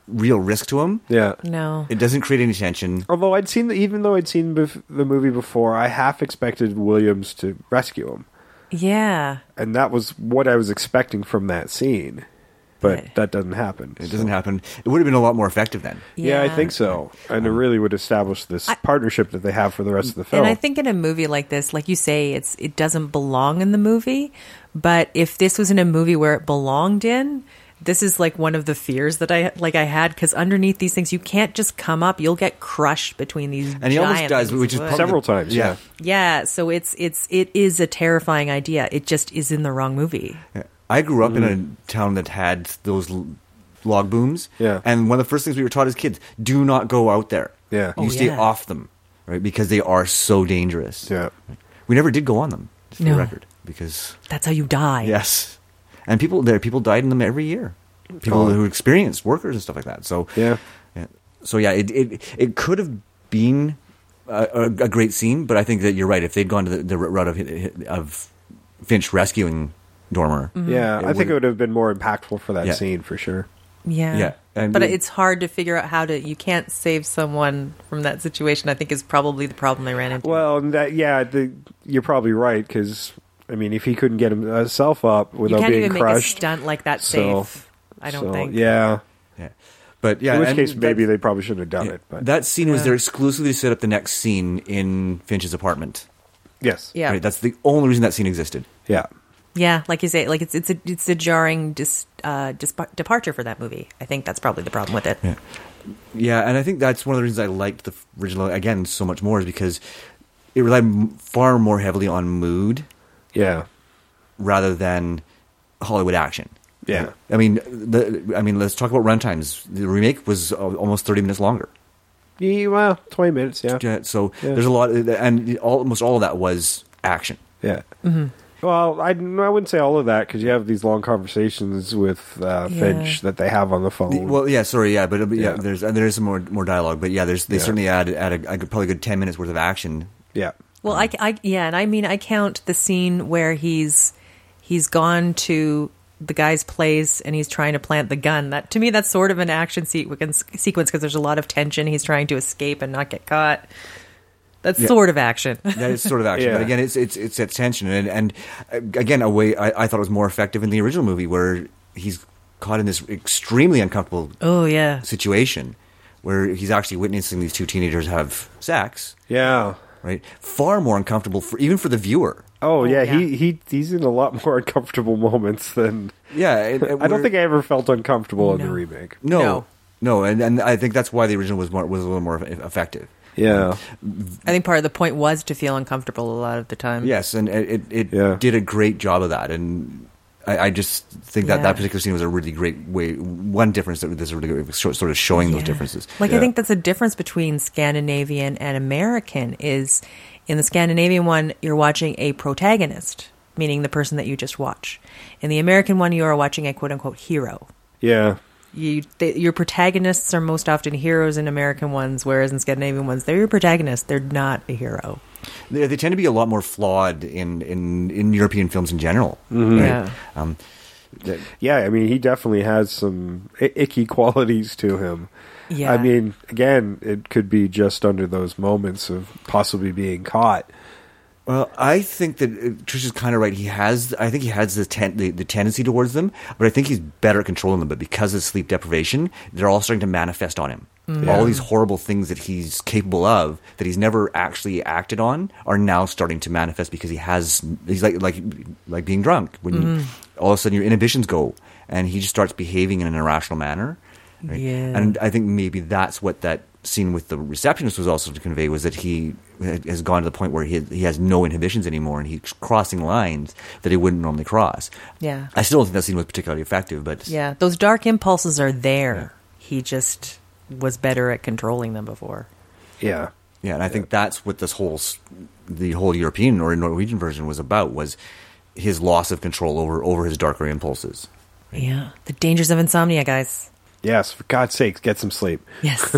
real risk to him. Yeah. No. It doesn't create any tension. Although I'd seen, the, even though I'd seen bef- the movie before, I half expected Williams to rescue him. Yeah. And that was what I was expecting from that scene. But Right. that doesn't happen. It doesn't happen. It would have been a lot more effective then. Yeah, I Yeah. think so. And it really would establish this partnership that they have for the rest of the film. And I think in a movie like this, like you say, it's it doesn't belong in the movie. But if this was in a movie where it belonged in, this is like one of the fears that I like I had, because underneath these things, you can't just come up. You'll get crushed between these. And he almost giant does, things which of is wood. probably- Several times, yeah. Yeah, so it's it's it is a terrifying idea. It just is in the wrong movie. I grew up in Mm-hmm. a town that had those l- log booms. Yeah. And one of the first things we were taught as kids, do not go out there. Yeah. You Oh, stay yeah. off them, right? Because they are so dangerous. Yeah. We never did go on them, for the No. record. Because, That's how you die. yes. And people there, people died in them every year. People Oh. who experienced, workers and stuff like that. So, Yeah. yeah. So, yeah, it, it, it could have been a, a, a great scene, but I think that you're right. If they'd gone to the, the route of, of Finch rescuing Dormer. Yeah, it I think would- it would have been more impactful for that Yeah. scene, for sure. Yeah. Yeah, and but we- it's hard to figure out how to. You can't save someone from that situation. I think is probably the problem they ran into. Well, and that yeah, the, you're probably right, because, I mean, if he couldn't get himself up you without can't being even crushed. make a stunt like that so- safe. I don't so, think. Yeah. Yeah. But, yeah. In which and case, that- maybe they probably shouldn't have done Yeah, it. But that scene was Yeah. there exclusively to set up the next scene in Finch's apartment. yes. Yeah. Right? That's the only reason that scene existed. Yeah. Yeah, like you say, like it's it's a it's a jarring dis, uh, dis, departure for that movie. I think that's probably the problem with it. Yeah. Yeah, and I think that's one of the reasons I liked the original again so much more, is because it relied m- far more heavily on mood Yeah. rather than Hollywood action. Yeah. I mean, the I mean, let's talk about runtimes. The remake was uh, almost thirty minutes longer. Yeah, well, twenty minutes, yeah. Yeah, so Yeah. there's a lot, and almost all of that was action. Yeah. Mm-hmm. Well, I, I wouldn't say all of that, because you have these long conversations with uh, Yeah. Finch that they have on the phone. Well, yeah, sorry, yeah, but uh, yeah, Yeah. there's uh, there is some more more dialogue, but yeah, there's they Yeah. certainly add add a, a good- probably a good ten minutes worth of action. yeah. Well, I, I yeah, and I mean, I count the scene where he's he's gone to the guy's place and he's trying to plant the gun. That to me, that's sort of an action sequence sequence because there's a lot of tension. He's trying to escape and not get caught. That's Yeah. sort of action. That is sort of action, Yeah. but again, it's it's it's that tension, and and uh, again, a way I, I thought it was more effective in the original movie where he's caught in this extremely uncomfortable Oh yeah, situation where he's actually witnessing these two teenagers have sex. Yeah. Right, far more uncomfortable for even for the viewer. Oh, yeah, yeah. He, he he's in a lot more uncomfortable moments than... Yeah, it, it- I don't we're- think I ever felt uncomfortable in the No. remake. no, No. no, and and I think that's why the original was more was a little more eff- effective. Yeah. I think part of the point was to feel uncomfortable a lot of the time. Yes, and it it, it Yeah. did a great job of that, and I, I just think that Yeah. that particular scene was a really great way. One difference that this really good, sort of showing those Yeah. differences. Like Yeah. I think that's a difference between Scandinavian and American is in the Scandinavian one you're watching a protagonist, meaning the person that you just watch. In the American one you are watching a quote unquote hero. Yeah. You they, your protagonists are most often heroes in American ones, whereas in Scandinavian ones they're your protagonists. They're not a hero. They, they tend to be a lot more flawed in, in, in European films in general. Mm-hmm. Right? Yeah. Um, that- Yeah, I mean, he definitely has some I- icky qualities to him. Yeah. I mean, again, it could be just under those moments of possibly being caught. Well, I think that uh, Trish is kind of right. He has, I think he has the, ten, the the tendency towards them, but I think he's better at controlling them. But because of sleep deprivation, they're all starting to manifest on him. All these horrible things that he's capable of, that he's never actually acted on, are now starting to manifest because he has. He's like like like being drunk. When you, all of a sudden your inhibitions go, and he just starts behaving in an irrational manner. Right? Yeah. And I think maybe that's what that scene with the receptionist was also to convey, was that he has gone to the point where he he has no inhibitions anymore, and he's crossing lines that he wouldn't normally cross. Yeah. I still don't think that scene was particularly effective, but Yeah, those dark impulses are there. He just was better at controlling them before. Yeah. yeah, and I think that's what this whole s- the whole European or Norwegian version was about, was his loss of control over over his darker impulses. Yeah. The dangers of insomnia, guys. Yes, for God's sakes, get some sleep. Yes.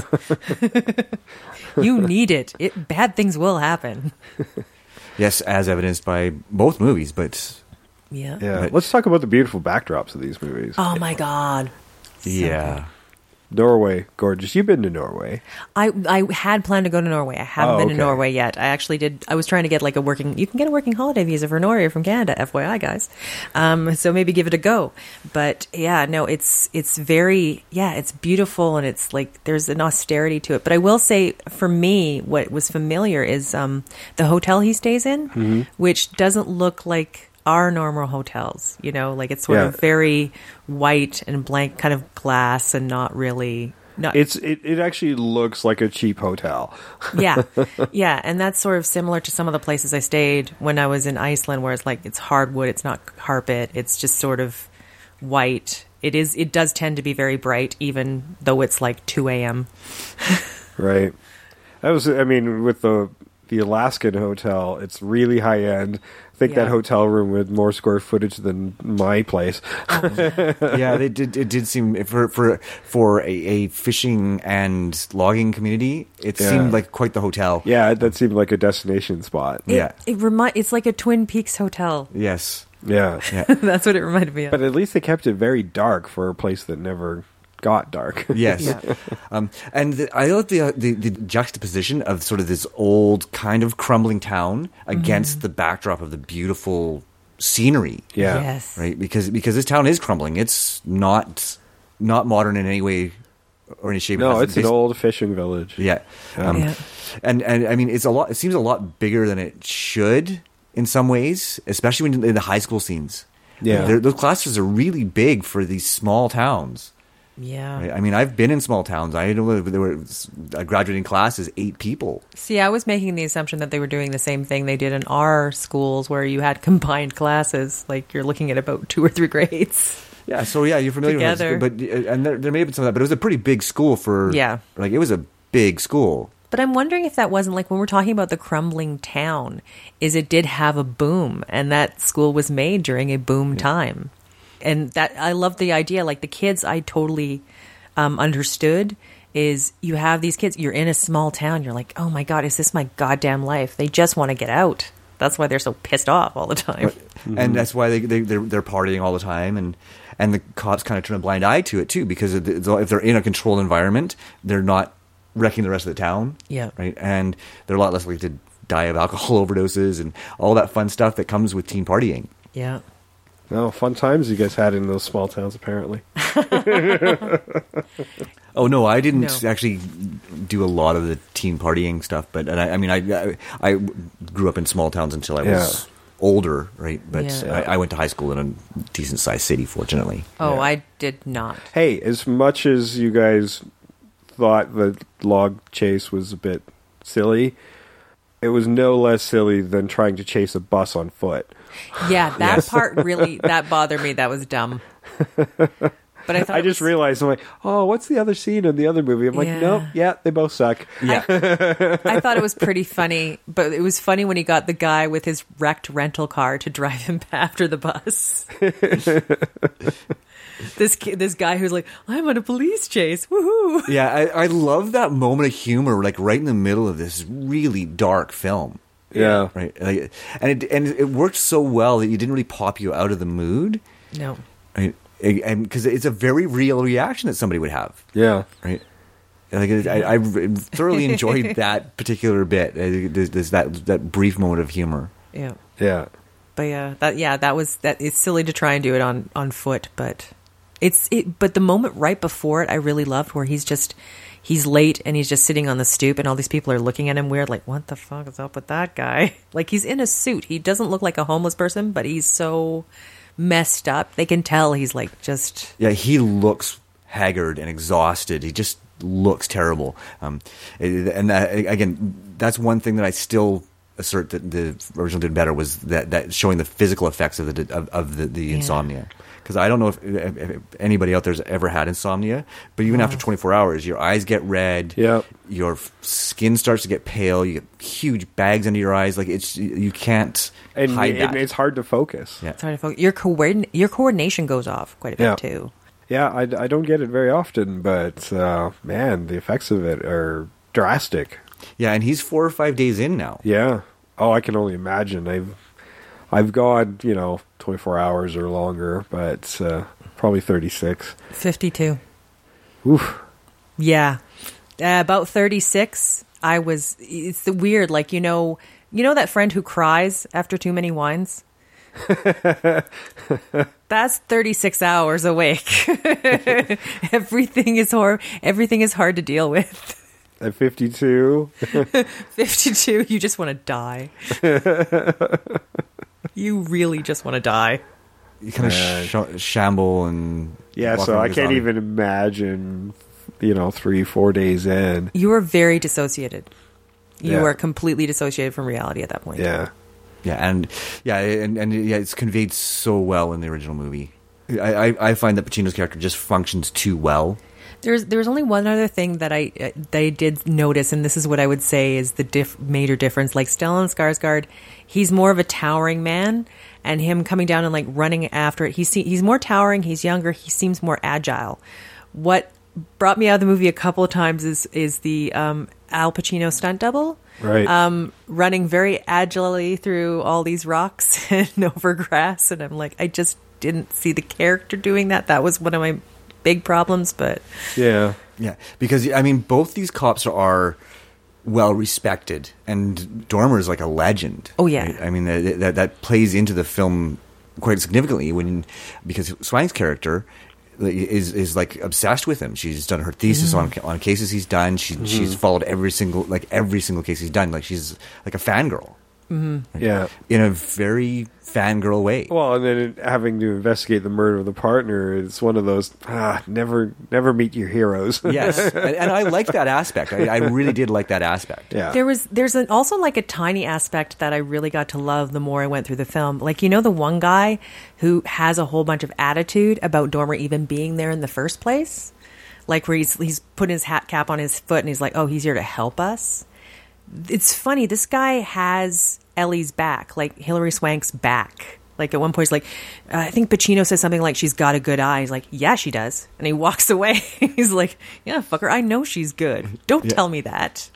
You need it. It. Bad things will happen. Yes, as evidenced by both movies, but Yeah. Yeah. But- Let's talk about the beautiful backdrops of these movies. Oh my God. yeah. Norway, gorgeous. You've been to Norway. I I had planned to go to Norway. I haven't Oh, been okay. to Norway yet. I actually did. I was trying to get like a working. You can get a working holiday visa for Norway from Canada. F Y I, guys. Um, so maybe give it a go. But yeah, no, it's it's very yeah, it's beautiful and it's like there's an austerity to it. But I will say, for me, what was familiar is um, the hotel he stays in, Mm-hmm. which doesn't look like our normal hotels. You know, like it's sort Yeah. of very white and blank, kind of glass, and not really. Not, It's it, it actually looks like a cheap hotel. yeah, yeah, and that's sort of similar to some of the places I stayed when I was in Iceland, where it's like it's hardwood, it's not carpet, it's just sort of white. It is. It does tend to be very bright, even though it's like two a.m. Right. That was, I mean, with the the Alaskan hotel, it's really high end. I think Yeah. that hotel room with more square footage than my place. Yeah, they did. It did seem for for for a, a fishing and logging community. It Yeah. seemed like quite the hotel. Yeah, that seemed like a destination spot. It, Yeah. it remi- It's like a Twin Peaks hotel. Yes. Yeah. Yeah. That's what it reminded me of. But at least they kept it very dark for a place that never got dark. Yes. Yeah. Um, and the, I love the, uh, the the juxtaposition of sort of this old kind of crumbling town against the backdrop of the beautiful scenery. Yeah. Yes. Right. Because because this town is crumbling. It's not not modern in any way or any shape. It No, has it's an bas- old fishing village. Yeah. Um, Yeah. And and I mean, it's a lot. It seems a lot bigger than it should in some ways, especially when in the high school scenes. Yeah. They're- those classes are really big for these small towns. Yeah. Right? I mean, I've been in small towns. I know there were a graduating class is eight people. See, I was making the assumption that they were doing the same thing they did in our schools, where you had combined classes. Like you're looking at about two or three grades. Yeah, so yeah, you're familiar Together. with it. But and there, there may have been some of that, but it was a pretty big school for Yeah. like it was a big school. But I'm wondering if that wasn't like when we're talking about the crumbling town, is it did have a boom, and that school was made during a boom time. And that I love the idea. Like the kids, I totally um, understood. Is you have these kids, you're in a small town, you're like, oh my god, is this my goddamn life? They just want to get out. That's why they're so pissed off all the time. And that's why they, they they're, they're partying all the time, and and the cops kind of turn a blind eye to it too, because if they're in a controlled environment, they're not wrecking the rest of the town. Yeah. Right. And they're a lot less likely to die of alcohol overdoses and all that fun stuff that comes with teen partying. Yeah. Oh, fun times you guys had in those small towns, apparently. Oh no, I didn't No. actually do a lot of the teen partying stuff, but and I, I mean, I, I I grew up in small towns until I was older, right? But Yeah. I, I went to high school in a decent sized city, fortunately. Oh, I did not. Hey, as much as you guys thought the log chase was a bit silly, it was no less silly than trying to chase a bus on foot. Yeah, that part really that bothered me. That was dumb. But I thought I it just was- realized, I'm like, oh, what's the other scene in the other movie? I'm like, Yeah. nope, yeah, they both suck. Yeah. I thought it was pretty funny, but it was funny when he got the guy with his wrecked rental car to drive him after the bus. this ki- this guy who's like, I'm on a police chase, woohoo! Yeah, I, I love that moment of humor, like right in the middle of this really dark film. Yeah. Right, like, and it and it worked so well that you didn't really pop you out of the mood, No, right? And because it's a very real reaction that somebody would have, Yeah. right? Like I, I thoroughly enjoyed that particular bit. Uh, There's, there's that that brief moment of humor. yeah, Yeah. but yeah, that yeah, that was that. It's silly to try and do it on on foot, but it's it. But the moment right before it, I really loved, where he's just. He's late and he's just sitting on the stoop and all these people are looking at him weird, like, what the fuck is up with that guy? Like, he's in a suit. He doesn't look like a homeless person, but he's so messed up. They can tell he's like just... Yeah, he looks haggard and exhausted. He just looks terrible. Um, and that, again, that's one thing that I still assert that the original did better, was that, that showing the physical effects of the of, of the, the Yeah. insomnia. Because I don't know if, if, if anybody out there's ever had insomnia, but even after twenty-four hours, your eyes get red. Yep. Your skin starts to get pale. You get huge bags under your eyes. Like it's you can't And, hide and that. it's hard to focus. Yeah. It's hard to focus. Your, coordin- your coordination goes off quite a bit, Yeah. too. Yeah, I, I don't get it very often, but uh, man, the effects of it are drastic. Yeah, and he's four or five days in now. Yeah. Oh, I can only imagine. I've I've gone, you know, twenty-four hours or longer, but uh, probably thirty-six. fifty-two. Oof. Yeah. Uh, about thirty-six, I was, it's the weird, like, you know, you know that friend who cries after too many wines? That's thirty-six hours awake. Everything is hor- everything is hard to deal with. At fifty-two? fifty-two, you just want to die. You really just want to die. You kind of sh- shamble and... Yeah, walk so around I your can't zombie. even imagine, you know, three, four days in. You are very dissociated. You Yeah. are completely dissociated from reality at that point. Yeah. Yeah, and yeah, and, and yeah, it's conveyed so well in the original movie. I, I, I find that Pacino's character just functions too well. There's there's only one other thing that I uh, that I did notice, and this is what I would say is the diff- major difference. Like Stellan Skarsgård, he's more of a towering man, and him coming down and like running after it. He's he's more towering. He's younger. He seems more agile. What brought me out of the movie a couple of times is is the um, Al Pacino stunt double. Right. Um, running very agilely through all these rocks and over grass, and I'm like, I just didn't see the character doing that. That was one of my big problems, but Yeah. Yeah, because I mean, both these cops are well respected, and Dormer is like a legend. Oh, yeah. right? I mean, that, that that plays into the film quite significantly when because Swang's character is is like obsessed with him. She's done her thesis Mm. on on cases he's done. She Mhm. she's followed every single like every single case he's done. Like she's like a fangirl. Mm-hmm. Yeah. In a very fangirl way. Well, and then having to investigate the murder of the partner, it's one of those, ah, never never meet your heroes. Yes, and, and I like that aspect. I, I really did like that aspect. Yeah. There was there's an, also like a tiny aspect that I really got to love the more I went through the film. Like, you know, the one guy who has a whole bunch of attitude about Dormer even being there in the first place, like where he's he's putting his hat cap on his foot and he's like, oh, he's here to help us. It's funny. This guy has Ellie's back, like Hilary Swank's back. Like at one point, he's like, uh, I think Pacino says something like, she's got a good eye. He's like, yeah, she does. And he walks away. He's like, yeah, fucker, I know she's good. Don't Yeah. tell me that.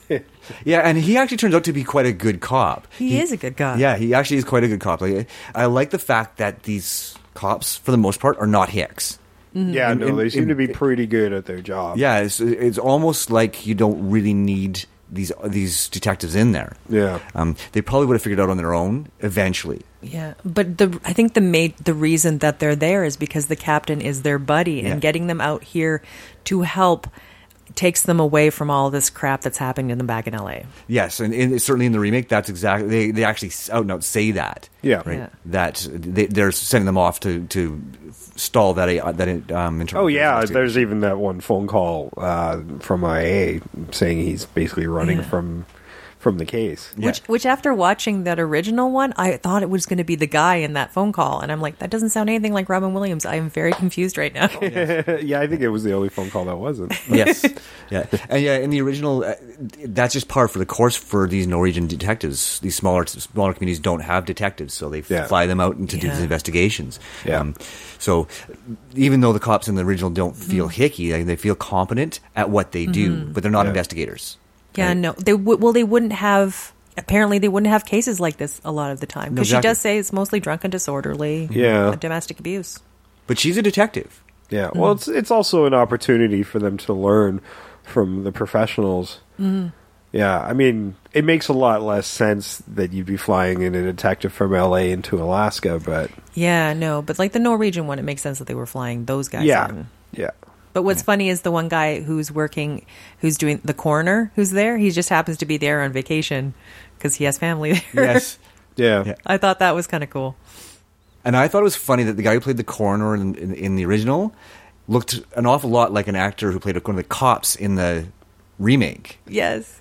Yeah, and he actually turns out to be quite a good cop. He, is a good guy. Yeah, he actually is quite a good cop. Like, I like the fact that these cops, for the most part, are not hicks. Yeah, In- no, in- they seem in- to be pretty good at their job. Yeah, it's, it's almost like you don't really need these these detectives in there. Yeah. Um, they probably would have figured it out on their own eventually. Yeah, but the I think the made the reason that they're there is because the captain is their buddy, Yeah. and getting them out here to help takes them away from all this crap that's happening in the back in L A. Yes, and in, certainly in the remake, that's exactly they, they actually out and out say that. Yeah. right. Yeah. That they, they're sending them off to, to stall that a- that um. internal Oh yeah, investigation. there's even that one phone call uh, from I A saying he's basically running Yeah. from from the case. Yeah. Which, which after watching that original one, I thought it was going to be the guy in that phone call, and I'm like, that doesn't sound anything like Robin Williams. I am very confused right now. yeah, I think it was the only phone call that wasn't. Yes, yeah, and yeah. In the original, uh, that's just par for the course for these Norwegian detectives. These smaller smaller communities don't have detectives, so they Yeah. fly them out and to do Yeah. these investigations. Yeah. Um, so even though the cops in the original don't feel hicky, they, they feel competent at what they do, but they're not Yeah. investigators. Yeah, Right. no, they would. Well, they wouldn't have. Apparently, they wouldn't have cases like this a lot of the time No, because exactly. she does say it's mostly drunk and disorderly. Yeah. uh, domestic abuse. But she's a detective. Yeah, well, it's it's also an opportunity for them to learn from the professionals. Mm-hmm. Yeah, I mean, it makes a lot less sense that you'd be flying in a detective from L A into Alaska, but Yeah, no, but like the Norwegian one, it makes sense that they were flying those guys. yeah, in. yeah. But what's funny is the one guy who's working, who's doing the coroner, who's there. He just happens to be there on vacation because he has family there. Yes. Yeah. Yeah. I thought that was kind of cool. And I thought it was funny that the guy who played the coroner in, in, in the original looked an awful lot like an actor who played one of the cops in the remake. Yes.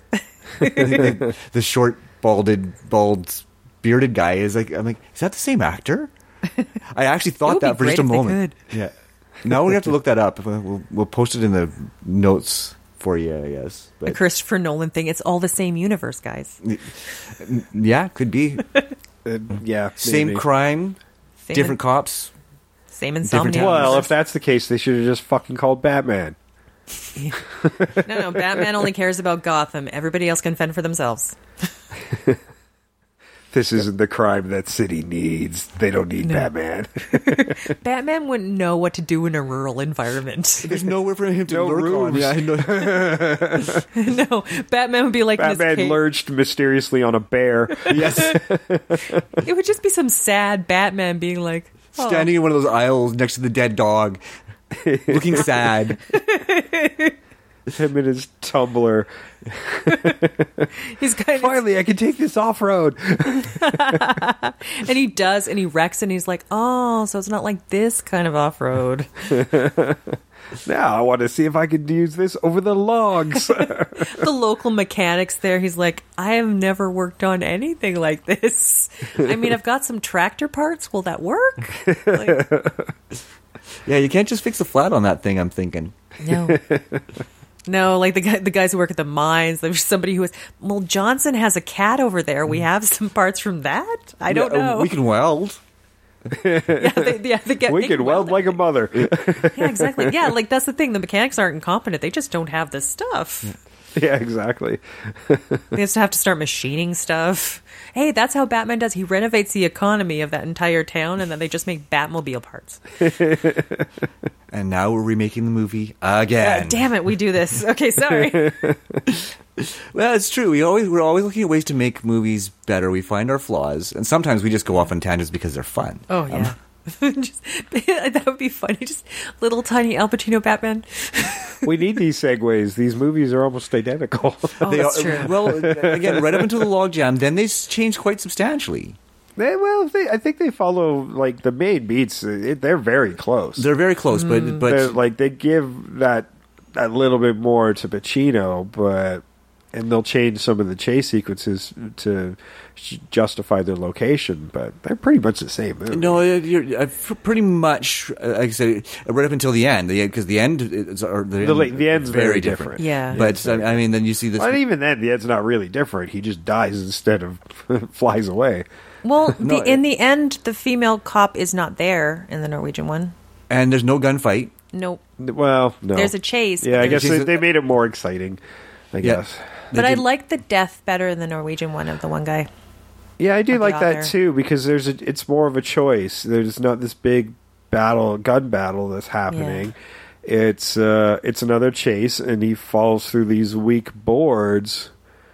the, the short, balded, bald, bearded guy is like, I'm like, is that the same actor? I actually It thought would be that for just great a if they moment. Yeah. Now we have to look that up. We'll, we'll, we'll post it in the notes for you, I guess. The But Christopher Nolan thing. It's all the same universe, guys. yeah, could be. Uh, yeah, Same maybe. crime, Same different in- cops. Same Different insomnia. towns. Well, if that's the case, they should have just fucking called Batman. no, no, Batman only cares about Gotham. Everybody else can fend for themselves. This isn't the crime that city needs. They don't need No. Batman. Batman wouldn't know what to do in a rural environment. There's nowhere for him to No lurk on. rooms. Yeah, I know. No, Batman would be like in his Batman cave. lurched mysteriously on a bear. Yes. It would just be some sad Batman being like, oh. Standing in one of those aisles next to the dead dog, looking sad. Him and his tumbler. He's kind of, Finally, I can take this off road. and he does, and he wrecks, and he's like, oh, so it's not like this kind of off road. Now I want to see if I can use this over the logs. The local mechanics there, he's like, I have never worked on anything like this. I mean, I've got some tractor parts. Will that work? Like, Yeah, you can't just fix a flat on that thing, I'm thinking. no. No, like the guy, the guys who work at the mines. There's somebody who is. Well, Johnson has a cat over there. We have some parts from that. I don't Yeah, know. We can weld. yeah, they, yeah, they get, we they can weld like a mother. Yeah, exactly. Yeah, like that's the thing. The mechanics aren't incompetent. They just don't have this stuff. Yeah, exactly. They just have to start machining stuff. Hey, that's how Batman does. He renovates the economy of that entire town, and then they just make Batmobile parts. And now we're remaking the movie again. Uh, damn it, we do this. Okay, sorry. Well, it's true. We always we're always looking at ways to make movies better. We find our flaws, and sometimes we just go off on tangents because they're fun. Oh yeah. Just, that would be funny. Just little tiny Al Pacino Batman. We need these segues. These movies are almost identical. Oh, They that's are- true. Well, again, right up until the logjam, then they s- change quite substantially. They, well, they, I think they follow like the main beats. It, they're very close. They're very close, but Mm. but They're, like they give that a little bit more to Pacino, but and they'll change some of the chase sequences to sh- justify their location, but they're pretty much the same movie. no, you're uh, f- pretty much. Uh, like I said, right up until the end, because the end is or the, The, end, the end's very, different. Yeah. But uh, I mean, then you see this. But even then, the end's not really different. He just dies instead of flies away. Well, No, the, in the end, the female cop is not there in the Norwegian one. And there's no gunfight. Nope. Well, no. There's a chase. Yeah, but I guess there's- they, they made it more exciting. I Yeah. guess. But They I did- like the death better in the Norwegian one of the one guy. Yeah, I do Of the like that author. too because there's a, it's more of a choice. There's not this big battle, gun battle that's happening. It's uh, it's another chase, and he falls through these weak boards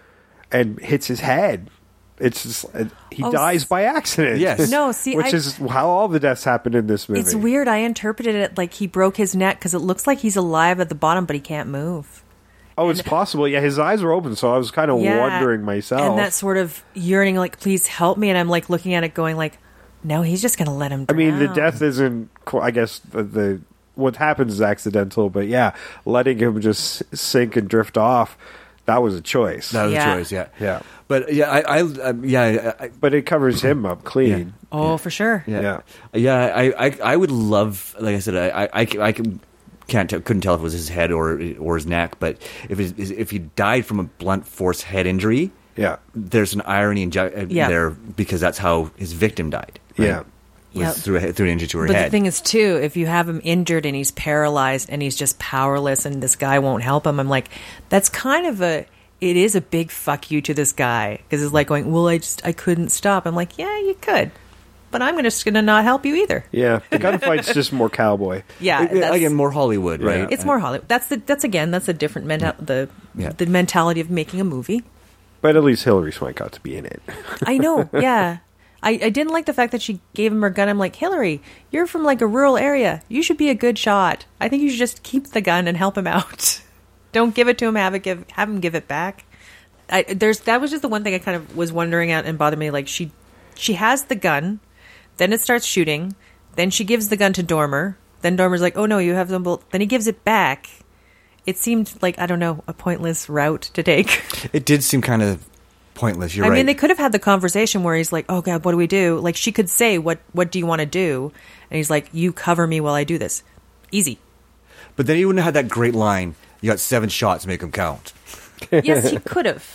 and hits his head. It's just, uh, he Oh, dies s- by accident. Yes. No, see, which I- is how all the deaths happen in this movie. It's weird. I interpreted it like he broke his neck because it looks like he's alive at the bottom, but he can't move. Oh, it's possible. Yeah, his eyes were open, so I was kind of Yeah. wondering myself. And that sort of yearning, like, please help me. And I'm like looking at it going like, no, he's just going to let him I drown. mean, the death isn't. qu- I guess the, the what happens is accidental, but yeah, letting him just sink and drift off, that was a choice. That was Yeah. a choice, yeah. Yeah. But yeah, I, I uh, yeah, I, But it covers him up clean. Oh, for sure. yeah, Yeah. yeah. I, I, I would love, like I said, I, I, I, I can, can't tell, couldn't tell if it was his head or or his neck, but if it, if he died from a blunt force head injury, Yeah. there's an irony in ju- uh, Yeah. there because that's how his victim died. right? Yeah. Was Yep. through a, through an injury to her But head. the thing is, too, if you have him injured and he's paralyzed and he's just powerless and this guy won't help him, I'm like, that's kind of a, it is a big fuck you to this guy. Because it's like going, well, I just, I couldn't stop. I'm like, yeah, you could. But I'm just going to not help you either. Yeah. The gunfight's just more cowboy. Yeah. Uh, that's- again, more Hollywood, right? Yeah. It's more Hollywood. That's the, that's again, that's a different mental, the, Yeah. the mentality of making a movie. But at least Hillary Swank got to be in it. I know, yeah. I, I didn't like the fact that she gave him her gun. I'm like, Hillary, you're from like a rural area. You should be a good shot. I think you should just keep the gun and help him out. Don't give it to him. Have it give have him give it back. I, there's that was just the one thing I kind of was wondering at and bothered me. Like she she has the gun, then it starts shooting, then she gives the gun to Dormer. Then Dormer's like, oh no, you have them both. Then he gives it back. It seemed like, I don't know, a pointless route to take. It did seem kind of pointless. You're I right. mean, they could have had the conversation where he's like, "Oh God, what do we do?" Like she could say, "What What do you want to do?" And he's like, "You cover me while I do this." Easy. but then he wouldn't have had that great line. You got seven shots, make them count. Yes, he could have.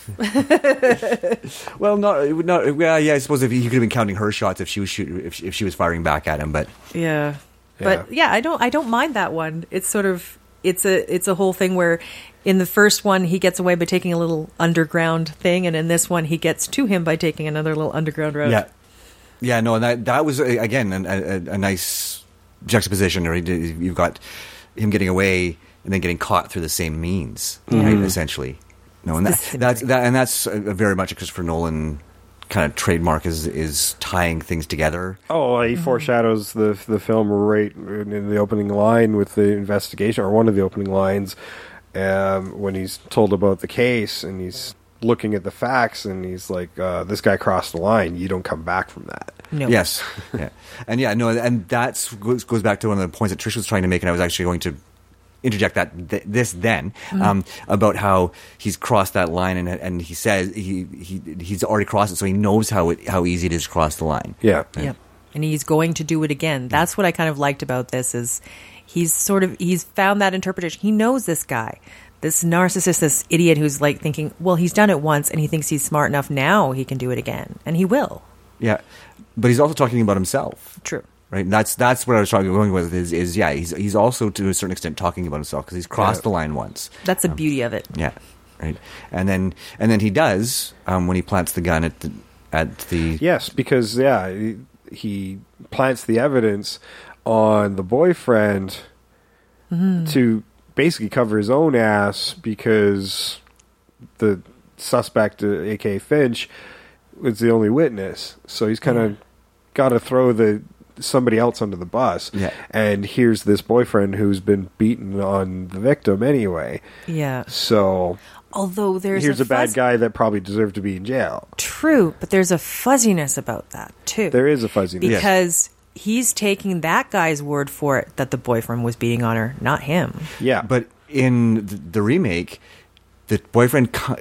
Well, not, it would not. Yeah, yeah. I suppose if he, he could have been counting her shots if she was shoot, if, she, if she was firing back at him. But Yeah. But yeah, I don't. I don't mind that one. It's sort of it's a it's a whole thing where in the first one he gets away by taking a little underground thing, and in this one he gets to him by taking another little underground road. Yeah, yeah, no, and that that was uh, again a, a, a nice juxtaposition. Or you've got him getting away and then getting caught through the same means, Mm-hmm. right? Essentially, no, and that, that's that, and that's a, a very much a Christopher Nolan kind of trademark is is tying things together. Oh, he foreshadows the the film right in in the opening line with the investigation, or one of the opening lines, um, when he's told about the case and he's looking at the facts and he's like, uh, "This guy crossed the line. You don't come back from that." No. Yes, yeah, and yeah, no, and that's goes goes back to one of the points that Trish was trying to make, and I was actually going to interject that th- this then Mm-hmm. um, about how he's crossed that line, and and he says he he he's already crossed it, so he knows how it how easy it is to cross the line. Yeah, Yep. And he's going to do it again. That's what I kind of liked about this is he's sort of he's found that interpretation. He knows this guy. This narcissist, this idiot who's like thinking, well, he's done it once and he thinks he's smart enough now he can do it again. And he will. Yeah, but he's also talking about himself. True. Right, and that's that's what I was trying going with is, is yeah he's he's also to a certain extent talking about himself because he's crossed Yeah. the line once. That's the beauty of it. Yeah, right, and then and then he does um, when he plants the gun at the at the Yes, because yeah, he, he plants the evidence on the boyfriend to basically cover his own ass because the suspect, uh, aka Finch, was the only witness. So he's kind of got to throw the somebody else under the bus. Yeah. And here's this boyfriend who's been beaten on the victim anyway. Yeah. So Although there's here's a, a, bad fuzz- guy that probably deserved to be in jail. True, but there's a fuzziness about that too. There is a fuzziness. because he's taking that guy's word for it that the boyfriend was beating on her, not him. Yeah. but in the, the remake, the boyfriend co-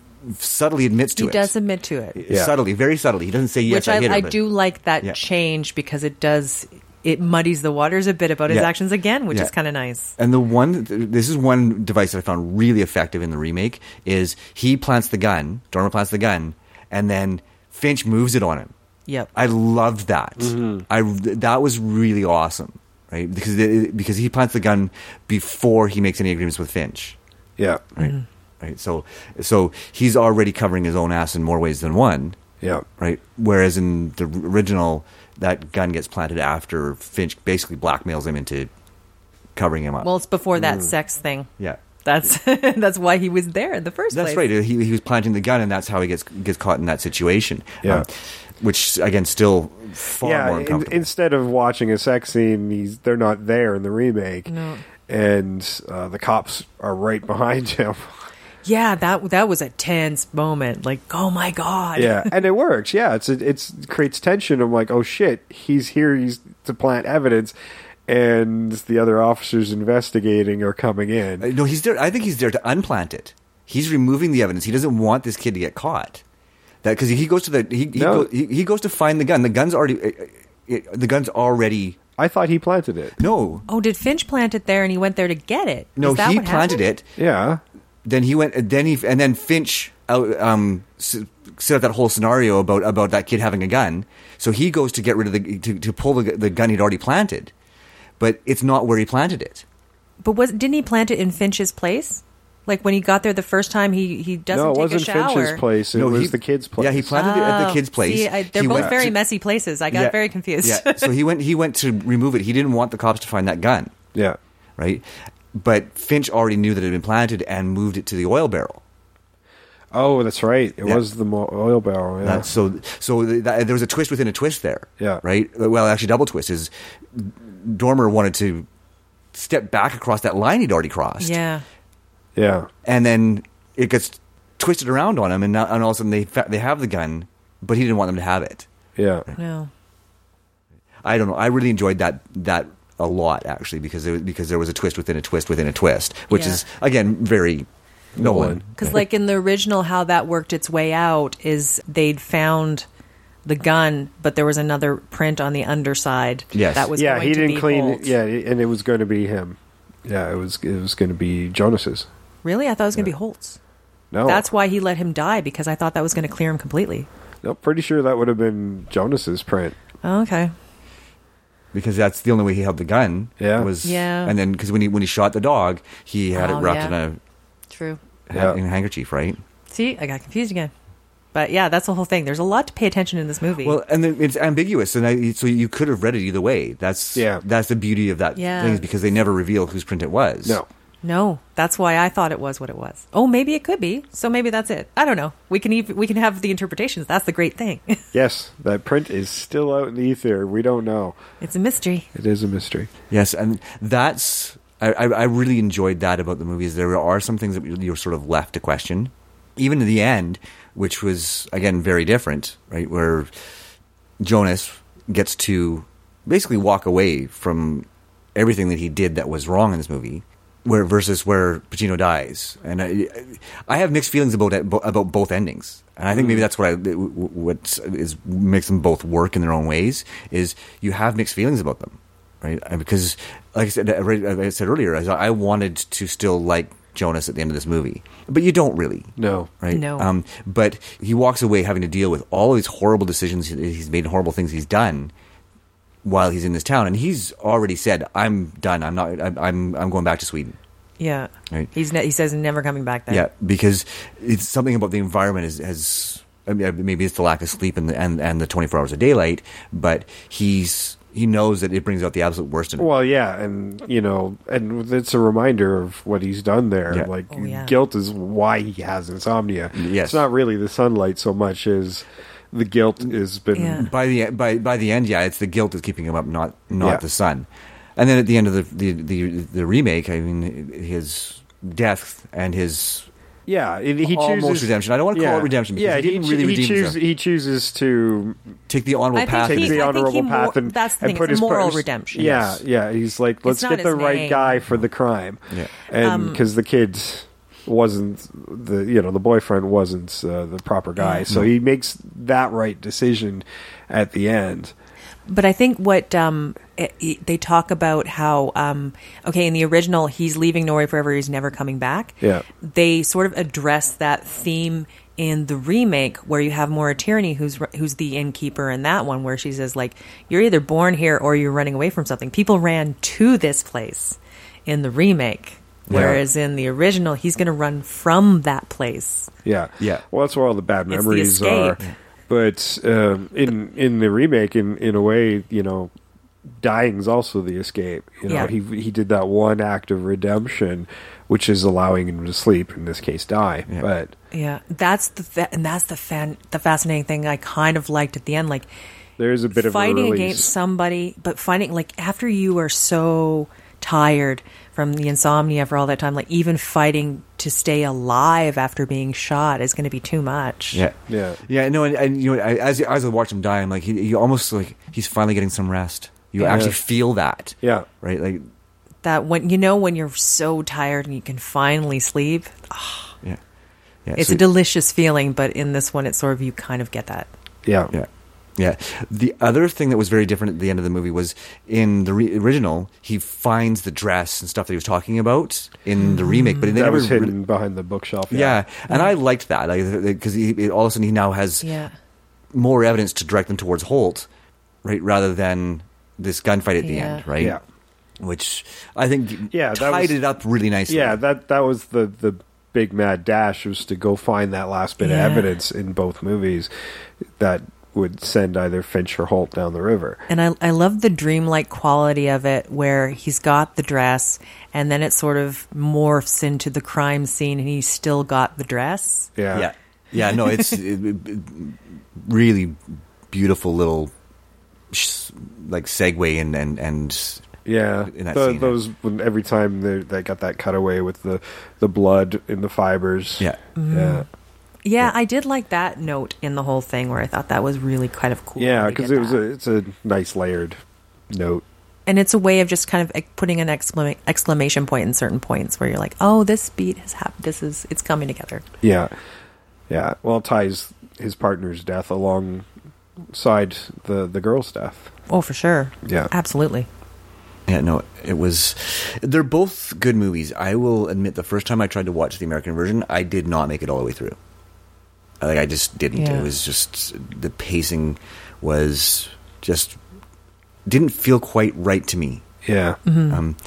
subtly admits to He it. does admit to it. Yeah. Subtly, very subtly. He doesn't say yes. Which I, I, hit her, I but- do like that Yeah. change because it does it muddies the waters a bit about his Yeah. actions again, which Yeah. is kind of nice. And the one, this is one device that I found really effective in the remake is he plants the gun, Dormer plants the gun, and then Finch moves it on him. Yep. I loved that. Mm-hmm. I that was really awesome, right? Because it, because he plants the gun before he makes any agreements with Finch, Yeah. right? Right. So so he's already covering his own ass in more ways than one, Yeah. right? Whereas in the original, that gun gets planted after Finch basically blackmails him into covering him up. Well, it's before Mm. that sex thing. yeah. That's that's why he was there in the first That's place. right. He, he was planting the gun, and that's how he gets gets caught in that situation. Yeah. Um, which again, still far yeah, more in, uncomfortable. instead of watching a sex scene, he's they're not there in the remake, No. and uh, the cops are right behind him. Yeah, that that was a tense moment. Like, oh my god. Yeah, and it works. Yeah, it's it's it creates tension. I'm like, oh shit, he's here. He's to plant evidence, and the other officers investigating are coming in. Uh, no, he's there. I think he's there to unplant it. He's removing the evidence. He doesn't want this kid to get caught. That because he goes to the he he, No. go, he he goes to find the gun. The gun's already uh, it, the gun's already I thought he planted it. no Oh, did Finch plant it there and he went there to get it? no Is that he what planted happened? it. Yeah, Then he went. Then he and then Finch out, um, s- set up that whole scenario about about that kid having a gun. So he goes to get rid of the to, to pull the the gun he'd already planted, but it's not where he planted it. But was didn't he plant it in Finch's place? Like when he got there the first time, he he doesn't no, it take wasn't a shower. Finch's place. It No, was he- the kid's place. Yeah, he planted it at the Oh, kid's place. See, I, they're He both went very to- messy places. I got Yeah. very confused. Yeah, so he went. He went to remove it. He didn't want the cops to find that gun, Yeah, right? But Finch already knew that it had been planted and moved it to the oil barrel. oh, that's right. It Yeah. was the mo- oil barrel. Yeah, That- so, so th- that, there was a twist within a twist there. Yeah. Right. Well, actually, double twist is Dormer wanted to step back across that line he'd already crossed. Yeah. yeah. And then it gets twisted around on him, and, now, and all of a sudden they fa- they have the gun, but he didn't want them to have it. Yeah. No. I don't know. I really enjoyed that that a lot actually because it was, because there was a twist within a twist within a twist, which Yeah. is again very Nolan. Because, like in the original, how that worked its way out is they'd found the gun, but there was another print on the underside. Yes. that was yeah, going he to didn't be clean Holt. it. Yeah, and it was going to be him. Yeah, it was. It was going to be Jonas's. Really, I thought it was going to be Holt's. No, That's why he let him die because I thought that was going to clear him completely. no. Pretty sure that would have been Jonas's print. Oh, okay. because that's the only way he held the gun. Yeah. Was, Yeah. And then, because when he, when he shot the dog, he had Oh, it wrapped yeah. in True. a, Yeah. in a handkerchief, right? See, I got confused again. But yeah, that's the whole thing. There's a lot to pay attention in this movie. Well, and then it's ambiguous, and I, so you could have read it either way. That's Yeah. that's the beauty of that Yeah. thing, is because they never reveal whose print it was. No. no, that's why I thought it was what it was. Oh, maybe it could be. So maybe that's it. I don't know. We can even, we can have the interpretations. That's the great thing. Yes, that print is still out in the ether. We don't know. It's a mystery. It is a mystery. Yes, and that's I, I, I really enjoyed that about the movie. Is there are some things that you're sort of left to question, even in the end, which was again very different, right? Where Jonas gets to basically walk away from everything that he did that was wrong in this movie, where versus where Pacino dies. And I, I have mixed feelings about it, about both endings. And I think maybe that's what I, what is makes them both work in their own ways. Is you have mixed feelings about them, right? Because, like I said, I said earlier, I wanted to still like Jonas at the end of this movie, but you don't really. No. Right? No. Um, but he walks away having to deal with all of these horrible decisions he's made, horrible things he's done while he's in this town, and he's already said, "I'm done. I'm not. I'm. I'm going back to Sweden." Yeah. Right. He's ne- he says never coming back there. Yeah, because it's something about the environment is, has. I mean, maybe it's the lack of sleep and the, and and the twenty-four hours of daylight, but he's he knows that it brings out the absolute worst in him. Well, yeah, and you know, and it's a reminder of what he's done there. Yeah. Like, Oh, yeah. guilt is why he has insomnia. Yes. It's not really the sunlight so much as the guilt has been. Yeah. By the by, by the end, yeah, it's the guilt that's keeping him up, not not Yeah. the sun. And then at the end of the the, the the remake, I mean, his death and his Yeah, it, he almost chooses redemption. I don't want to call yeah, it redemption because yeah, he didn't he, really he, redeem choose, himself. he chooses to Take the honorable I think path. take he- the I think honorable he path more- and, that's the and thing, put it's his moral pers- redemption. Yeah, Yes. yeah. He's like, let's not get the his right name. guy for the crime, Yeah. and Um, because the kid wasn't the you know the boyfriend wasn't uh, the proper guy, so he makes that right decision at the end. But I think what um, it, it- they talk about how um, okay in the original he's leaving Norway forever, he's never coming back. Yeah. They sort of address that theme in the remake where you have Maura Tierney, who's who's the innkeeper in that one, where she says like you're either born here or you're running away from something. People ran to this place in the remake, whereas in the original he's going to run from that place. Yeah, Yeah. Well, that's where all the bad It's the memories are. escape. But um, in in the remake, in in a way, you know, dying's also the escape. You know, Yeah. he he did that one act of redemption, which is allowing him to sleep. In this case, die. Yeah. But Yeah, that's the fa- and that's the fan the fascinating thing I kind of liked at the end, like there's a bit of a fighting release. against somebody, but fighting like after you are so tired from the insomnia for all that time, like even fighting to stay alive after being shot is going to be too much. Yeah, Yeah. yeah. No, and, and you know, I- as as I watch him die, I'm like, he, he almost like he's finally getting some rest. You Yeah. actually feel that, Yeah. right? Like, That when you know when you're so tired and you can finally sleep, yeah, yeah. it's so- a delicious feeling. But in this one, it's sort of you kind of get that. Yeah. Yeah. Yeah. The other thing that was very different at the end of the movie was in the re- original, he finds the dress and stuff that he was talking about in the remake, but they That never was hidden re- behind the bookshelf. yeah. And I liked that because he it, all of a sudden he now has Yeah. more evidence to direct them towards Holt, right, rather than this gunfight at the Yeah. end, right? Yeah. Which I think Yeah, that tied was- it up really nicely. Yeah, that that was the the big mad dash, was to go find that last bit Yeah. of evidence in both movies that would send either Finch or Holt down the river. And I, I love the dreamlike quality of it where he's got the dress and then it sort of morphs into the crime scene and he's still got the dress. Yeah. Yeah. Yeah, no, it's it, it, really beautiful little sh- like segue and and, and Yeah, in that the, scene. those when every time they they got that cutaway with the the blood in the fibers. Yeah. yeah, Yeah, I did like that note in the whole thing where I thought that was really kind of cool. yeah, to because get it was that. a, it's a nice layered note. And it's a way of just kind of like, putting an exclama- exclamation point in certain points where you're like, oh, this beat has happened. This is, it's coming together. Yeah, yeah. Well, it ties his partner's death alongside the the girl's death. Oh, for sure. Yeah. Absolutely. Yeah, no, it was. They're both good movies. I will admit, the first time I tried to watch the American version, I did not make it all the way through. Like, I just didn't. Yeah. It was just the pacing was just didn't feel quite right to me. Yeah. Mm-hmm. Um,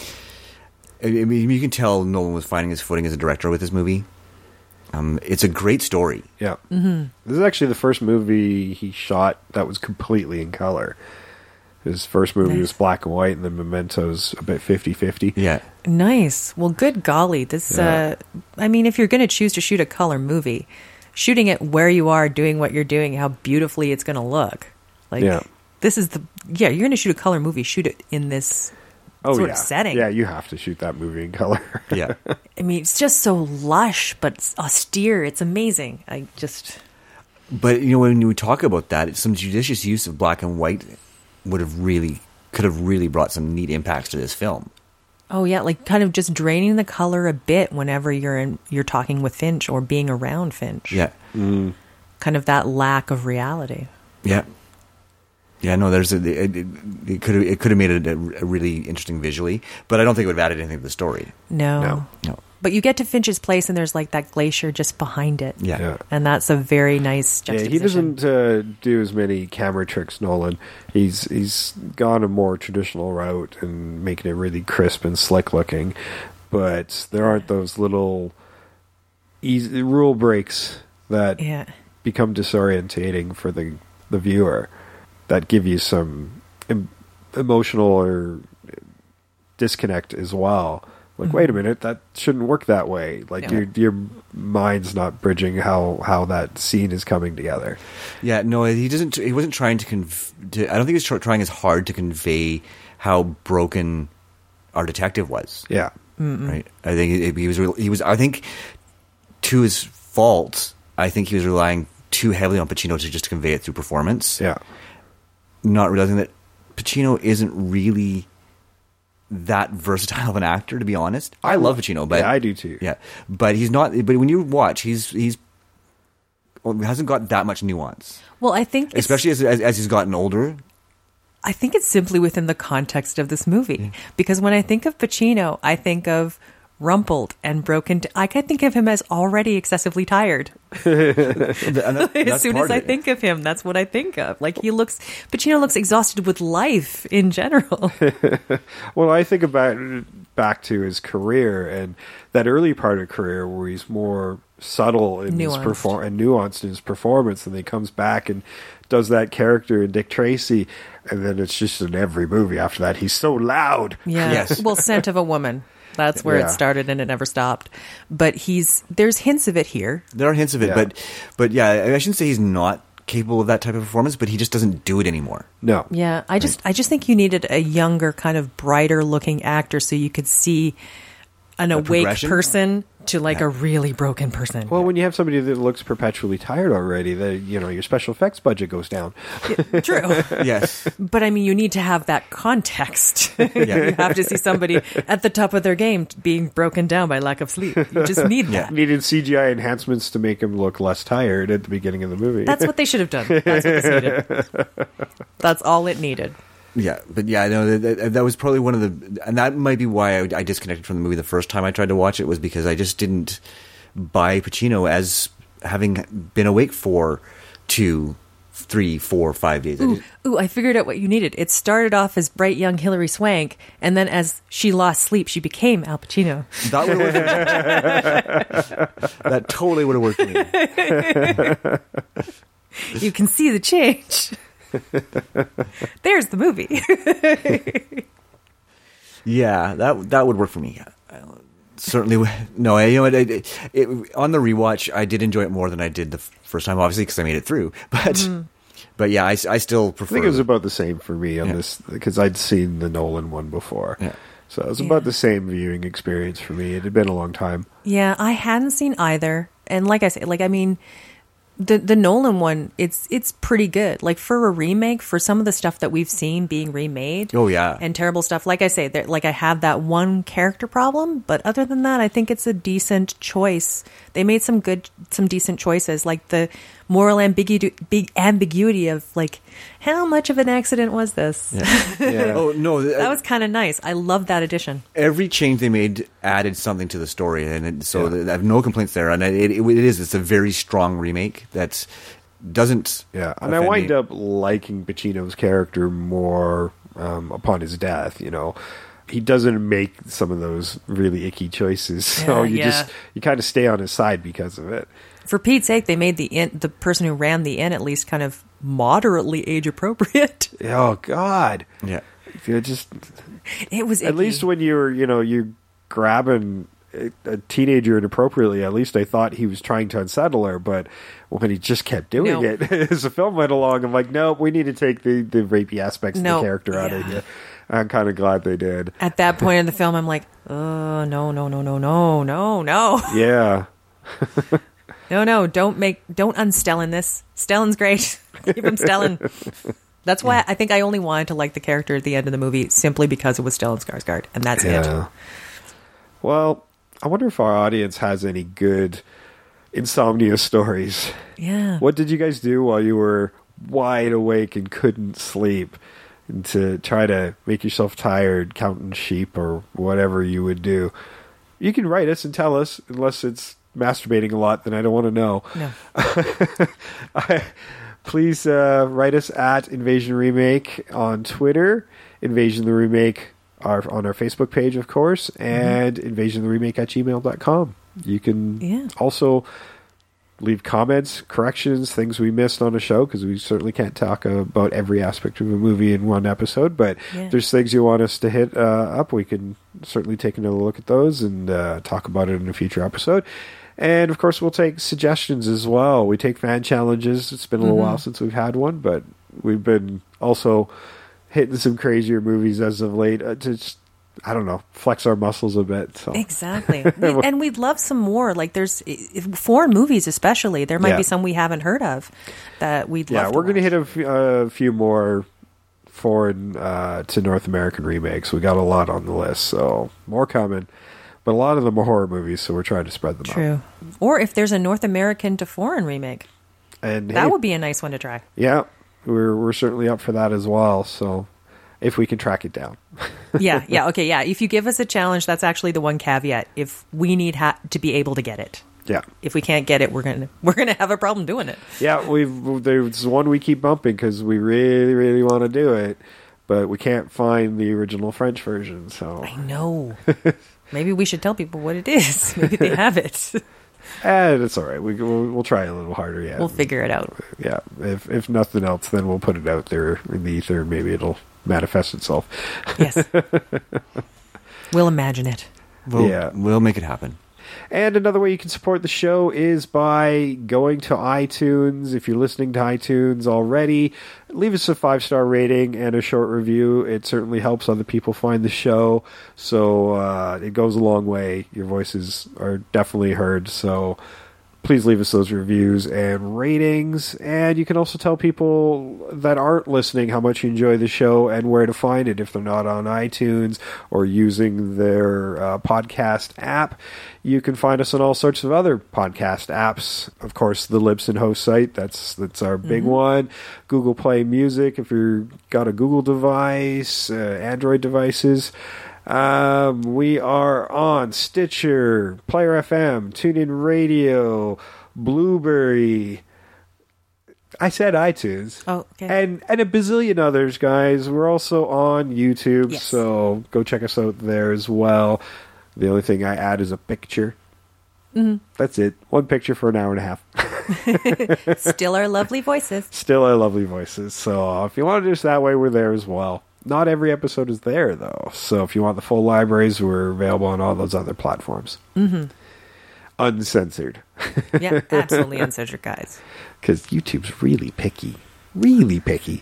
I I mean, you can tell Nolan was finding his footing as a director with this movie. Um, it's a great story. Yeah. Mm-hmm. This is actually the first movie he shot that was completely in color. His first movie Nice. was black and white, and then Memento's a bit fifty-fifty. Yeah. Nice. Well, good golly. This, Yeah. uh, I mean, if you're going to choose to shoot a color movie, shooting it where you are, doing what you're doing, how beautifully it's going to look. Like, Yeah. this is the, yeah, you're going to shoot a color movie, shoot it in this Oh, sort yeah. of setting. Yeah, you have to shoot that movie in color. Yeah. I mean, it's just so lush, but it's austere. It's amazing. I just, But, you know, when we talk about that, some judicious use of black and white would have really, could have really brought some neat impacts to this film. oh yeah, like kind of just draining the color a bit whenever you're in, you're talking with Finch or being around Finch. Yeah. Mm. Kind of that lack of reality. Yeah. Yeah, no, there's a, it, it, it could have it could have made it a, a really interesting visually, but I don't think it would have added anything to the story. No. No. No. But you get to Finch's place and there's like that glacier just behind it. Yeah. Yeah. And that's a very nice Yeah, juxtaposition. he doesn't uh, do as many camera tricks, Nolan. He's he's gone a more traditional route and making it really crisp and slick looking, but there aren't those little easy rule breaks that Yeah. become disorientating for the the viewer, that give you some em- emotional or disconnect as well. Like, wait a minute, that shouldn't work that way. Like, Yeah. your your mind's not bridging how, how that scene is coming together. Yeah, no, he doesn't. He wasn't trying to. Conv- to I don't think he was tr- trying as hard to convey how broken our detective was. Yeah. Right. I think he, he was. He was. I think to his fault. I think he was relying too heavily on Pacino to just convey it through performance. Yeah. Not realizing that Pacino isn't really that versatile of an actor, to be honest. I love Pacino, but Yeah, I do too. Yeah, but he's not. But when you watch, he's he's well, hasn't got that much nuance, Well, I think it's, especially as, as as he's gotten older. I think it's simply within the context of this movie. Because when I think of Pacino, I think of rumpled and broken. T- I can think of him as already excessively tired. That, As soon as I think of him, that's what I think of. Like he looks, Pacino looks exhausted with life in general. Well, I think about back to his career and that early part of career where he's more subtle in his Nuanced. perform and nuanced in his performance, and then he comes back and does that character in Dick Tracy, and then it's just in every movie after that. He's so loud. Yeah. Yes. Well, Scent of a Woman. That's where Yeah. it started and it never stopped. But he's there's hints of it here. There are hints of it, Yeah. but but yeah, I shouldn't say he's not capable of that type of performance, but he just doesn't do it anymore. No. Yeah, I just I just think you needed a younger, kind of brighter looking actor so you could see an awake progression? person to like a really broken person. Well, when you have somebody that looks perpetually tired already, the you know your special effects budget goes down. True. Yes. But I mean, you need to have that context. You have to see somebody at the top of their game being broken down by lack of sleep. You just need that. Needed C G I enhancements to make him look less tired at the beginning of the movie. That's what they should have done. That's what this needed. That's all it needed. Yeah, but yeah, no, that, that, that was probably one of the, and that might be why I, I disconnected from the movie the first time I tried to watch it, was because I just didn't buy Pacino as having been awake for two, three, four, five days. I Ooh, just- ooh, I figured out what you needed. It started off as bright young Hilary Swank, and then as she lost sleep, she became Al Pacino. That would have worked. For me. That totally would have worked for me. You can see the change. There's the movie. Yeah, that that would work for me. I certainly, would- no. I, you know, it, it, it, on the rewatch, I did enjoy it more than I did the f- first time, obviously, because I made it through. But, Mm-hmm. but yeah, I, s- I still I prefer. think it was about the same for me on Yeah. this because I'd seen the Nolan one before. Yeah. So it was Yeah. about the same viewing experience for me. It had been a long time. Yeah, I hadn't seen either. And like I said, like I mean, the the Nolan one, it's it's pretty good. Like for a remake, for some of the stuff that we've seen being remade. Oh, yeah. And terrible stuff. Like I say, there like I have that one character problem, but other than that, I think it's a decent choice. They made some good some decent choices, like the moral ambiguity big ambiguity of like how much of an accident was this? Yeah. Oh no, th- That was kind of nice. I love that addition. every change they made added something to the story, and it, so th- I have no complaints there. And it, it, it is it's a very strong remake that doesn't. Yeah, and I offend wind me. up liking Pacino's character more um, upon his death, you know. He doesn't make some of those really icky choices, so Yeah, you yeah. just you kind of stay on his side because of it. For Pete's sake, they made the inn, the person who ran the inn at least kind of moderately age appropriate. Oh God, Yeah. you just It was at icky. least when you were, you know, you grabbing a, a teenager inappropriately, at least I thought he was trying to unsettle her, but when he just kept doing No. it as the film went along, I'm like, nope, we need to take the, the rapey aspects No. of the character out of Yeah. here. I'm kind of glad they did. At that point in the film, I'm like, oh, no, no, no, no, no, no, no. Yeah. No, no, don't make, don't unstellan this. Stellan's great. Keep him Stellan. That's why I think I only wanted to like the character at the end of the movie simply because it was Stellan Skarsgård, and that's Yeah. it. Well, I wonder if our audience has any good insomnia stories. Yeah. What did you guys do while you were wide awake and couldn't sleep? And to try to make yourself tired counting sheep or whatever you would do. You can write us and tell us, unless it's masturbating a lot, then I don't want to know. No. I, please uh, write us at Invasion Remake on Twitter, Invasion the Remake our, on our Facebook page, of course, and mm-hmm. invasion the remake at gmail dot com. You can Yeah. also leave comments, corrections, things we missed on a show, because we certainly can't talk about every aspect of a movie in one episode, but Yeah. if there's things you want us to hit uh, up, we can certainly take another look at those and uh, talk about it in a future episode. And, of course, we'll take suggestions as well. We take fan challenges. It's been a little Mhm. while since we've had one, but we've been also hitting some crazier movies as of late uh, to just, I don't know, flex our muscles a bit. So. Exactly. We, and we'd love some more. Like, there's if, foreign movies, especially. There might Yeah. be some we haven't heard of that we'd Yeah, love we're to going to hit a few, uh, few more foreign uh, to North American remakes. We got a lot on the list, so more coming. But a lot of them are horror movies, so we're trying to spread them out. True. Or if there's a North American to foreign remake, And that hey, would be a nice one to try. yeah, we're we're certainly up for that as well. So if we can track it down. Yeah, yeah, okay, yeah. If you give us a challenge, that's actually the one caveat. If we need ha- to be able to get it. Yeah. If we can't get it, we're gonna we're gonna have a problem doing it. Yeah, we've there's one we keep bumping because we really, really want to do it, but we can't find the original French version. So I know. Maybe we should tell people what it is. Maybe they have it. and it's all right. We we'll, we'll try a little harder. Yeah, We'll figure it out. Yeah, if if nothing else, then we'll put it out there in the ether. And maybe it'll manifest itself. Yes, we'll imagine it. We'll, Yeah. we'll make it happen. And another way you can support the show is by going to iTunes. If you're listening to iTunes already, leave us a five-star rating and a short review. It certainly helps other people find the show. So uh, it goes a long way. Your voices are definitely heard. So please leave us those reviews and ratings. And you can also tell people that aren't listening how much you enjoy the show and where to find it if they're not on iTunes or using their uh, podcast app. You can find us on all sorts of other podcast apps. Of course, the Libsyn host site, that's that's our big Mm-hmm. one. Google Play Music, if you've got a Google device, uh, Android devices. Um, we are on Stitcher, Player F M, TuneIn Radio, Blueberry. I said iTunes. Oh, okay. And and a bazillion others, guys. We're also on YouTube, Yes. so go check us out there as well. The only thing I add is a picture. Mhm. That's it. One picture for an hour and a half. Still our lovely voices. Still our lovely voices. So uh, if you want to do us that way, we're there as well. Not every episode is there, though. So if you want the full libraries, we're available on all those other platforms. Mm-hmm. Uncensored. Yeah, absolutely uncensored, guys. Because YouTube's really picky. Really picky.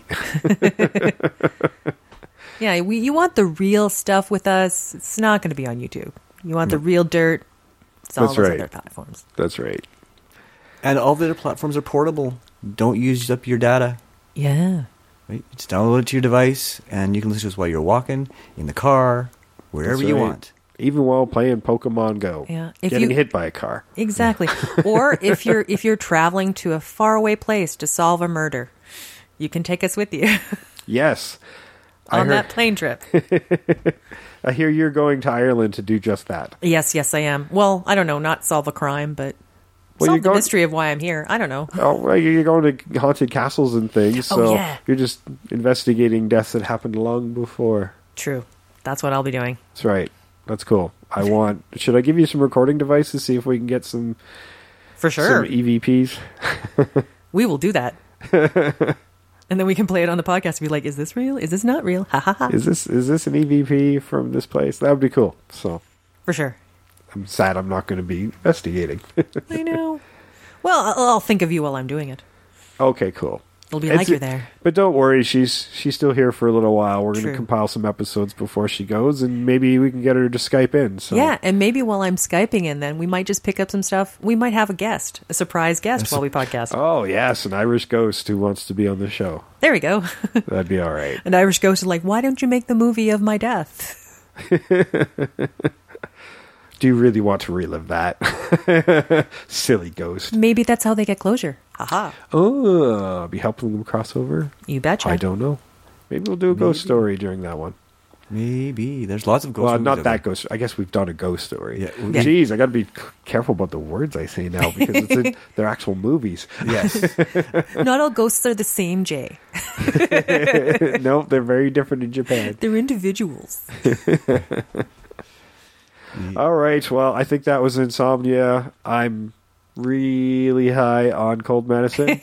Yeah, we, you want the real stuff with us. It's not going to be on YouTube. You want the real dirt. It's all That's those right. other platforms. That's right. And all the other platforms are portable. Don't use up your data. Yeah. Right? Just download it to your device, and you can listen to us while you're walking, in the car, wherever That's you right. want. Even while playing Pokemon Go. Yeah. If Getting you- hit by a car. Exactly. Or if you're if you're traveling to a faraway place to solve a murder, you can take us with you Yes. I on heard- that plane trip. I hear you're going to Ireland to do just that. Yes, yes, I am. Well, I don't know, not solve a crime, but Well, Solve you're the going- mystery of why I'm here. I don't know. Oh, well, you're going to haunted castles and things, so Oh, yeah. you're just investigating deaths that happened long before. True. That's what I'll be doing. That's right. That's cool. I want. Should I give you some recording devices? See if we can get some For sure. some E V Ps. We will do that. And then we can play it on the podcast and be like, is this real? Is this not real? Ha ha ha. Is this is this an E V P from this place? That would be cool. So For sure. I'm sad I'm not going to be investigating. I know. Well, I'll, I'll think of you while I'm doing it. Okay, cool. It'll be It's- like you're there. But don't worry, she's she's still here for a little while. We're going to True. compile some episodes before she goes, and maybe we can get her to Skype in. So Yeah, and maybe while I'm Skyping in, then we might just pick up some stuff. We might have a guest, a surprise guest while we podcast. Oh yes, an Irish ghost who wants to be on the show. There we go. That'd be all right. An Irish ghost is like, why don't you make the movie of my death? Do you really want to relive that? Silly ghost. Maybe that's how they get closure. Haha. Oh, I'll be helping them cross over? You betcha. I don't know. Maybe we'll do a ghost story during that one. Maybe. There's lots of ghost Well, movies not out that ghost. I guess we've done a ghost story. Yeah. Yeah. Jeez, I got to be c- careful about the words I say now because it's in, they're actual movies. Yes. Not all ghosts are the same, Jay. No, they're very different in Japan. They're individuals. All right. Well, I think that was Insomnia. I'm really high on cold medicine.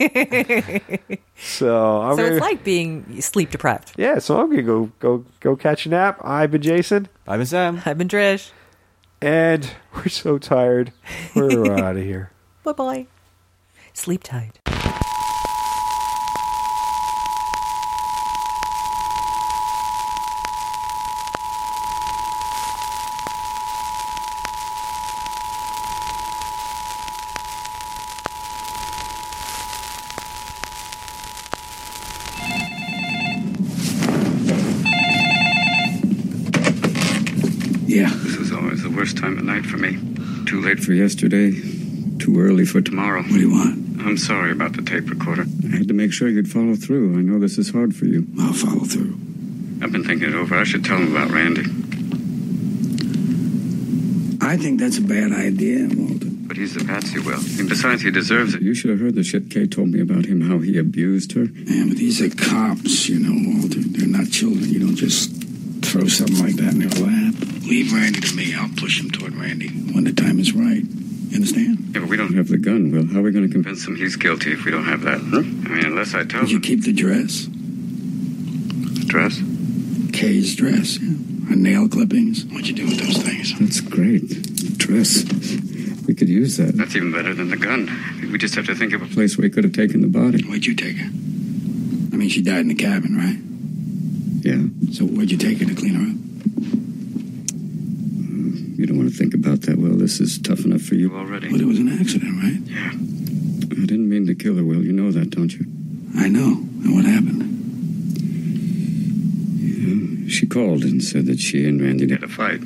so I'm so gonna, it's like being sleep deprived. yeah, so I'm going to go, go, go catch a nap. I've been Jason. I've been Sam. I've been Trish. And we're so tired. We're out of here. Bye bye. Sleep tight. Yeah. This is always the worst time of night for me. Too late for yesterday, too early for tomorrow. What do you want? I'm sorry about the tape recorder. I had to make sure you'd follow through. I know this is hard for you. I'll follow through. I've been thinking it over. I should tell him about Randy. I think that's a bad idea, Walter. But he's the patsy, Will. And besides, he deserves it. You should have heard the shit Kay told me about him, how he abused her. Yeah, but these are cops, you know, Walter. They're not children. You don't just throw something like that in their lap. Leave Randy to me. I'll push him toward Randy when the time is right. You understand? Yeah, but we don't have the gun, Will. How are we going to convince him he's guilty if we don't have that? Huh? I mean, unless I tell Did you him. keep the dress? The dress? Kay's dress, yeah. Her nail clippings. What'd you do with those things? That's great. Dress. We could use that. That's even better than the gun. We just have to think of a place where we could have taken the body. Where'd you take her? I mean, she died in the cabin, right? Yeah. So where'd you take her to clean her up? You don't want to think about that, Will. This is tough enough for you already. Well, it was an accident, right? Yeah. I didn't mean to kill her, Will. You know that, don't you? I know. And what happened? Yeah. She called and said that she and Randy had a fight.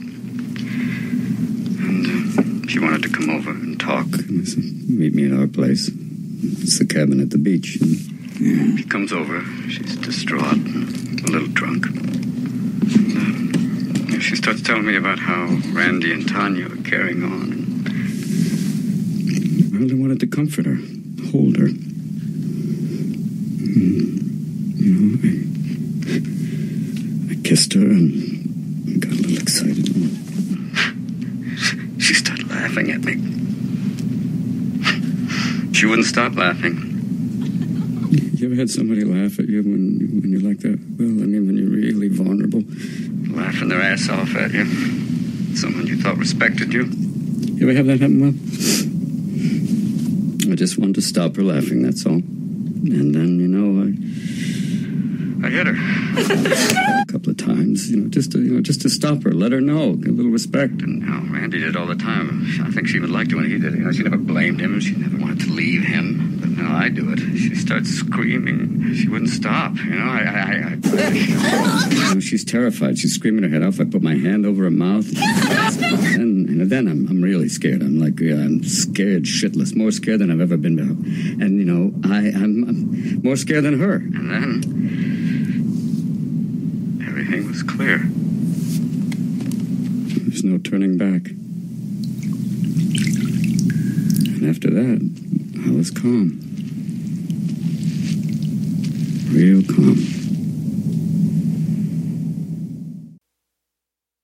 And uh, she wanted to come over and talk. And I said, meet me at our place. It's the cabin at the beach. And Yeah. she comes over. She's distraught and a little drunk. And, uh, she starts telling me about how Randy and Tanya are carrying on. I really wanted to comfort her, hold her. And, you know, I, I kissed her and got a little excited. She started laughing at me. She wouldn't stop laughing. You ever had somebody laugh at you when when you're like that? Well, I mean, when you're really vulnerable, laughing their ass off at you. Someone you thought respected you. You ever have that happen, Will? I just wanted to stop her laughing, that's all. And then, you know, I I hit her a couple of times, you know, just to you know, just to stop her, let her know, give a little respect. And you know, Randy did all the time. I think she even liked it when he did it. You know, she never blamed him. She never wanted to leave him. But now I do it. She starts screaming. She wouldn't stop. You know, I, I, I, I you know, she's terrified. She's screaming her head off. I put my hand over her mouth, and, and then I'm, I'm really scared. I'm like, yeah, I'm scared shitless, more scared than I've ever been before. And you know, I, I'm, I'm more scared than her. And then everything was clear. There's no turning back. And after that, I was calm. Real calm.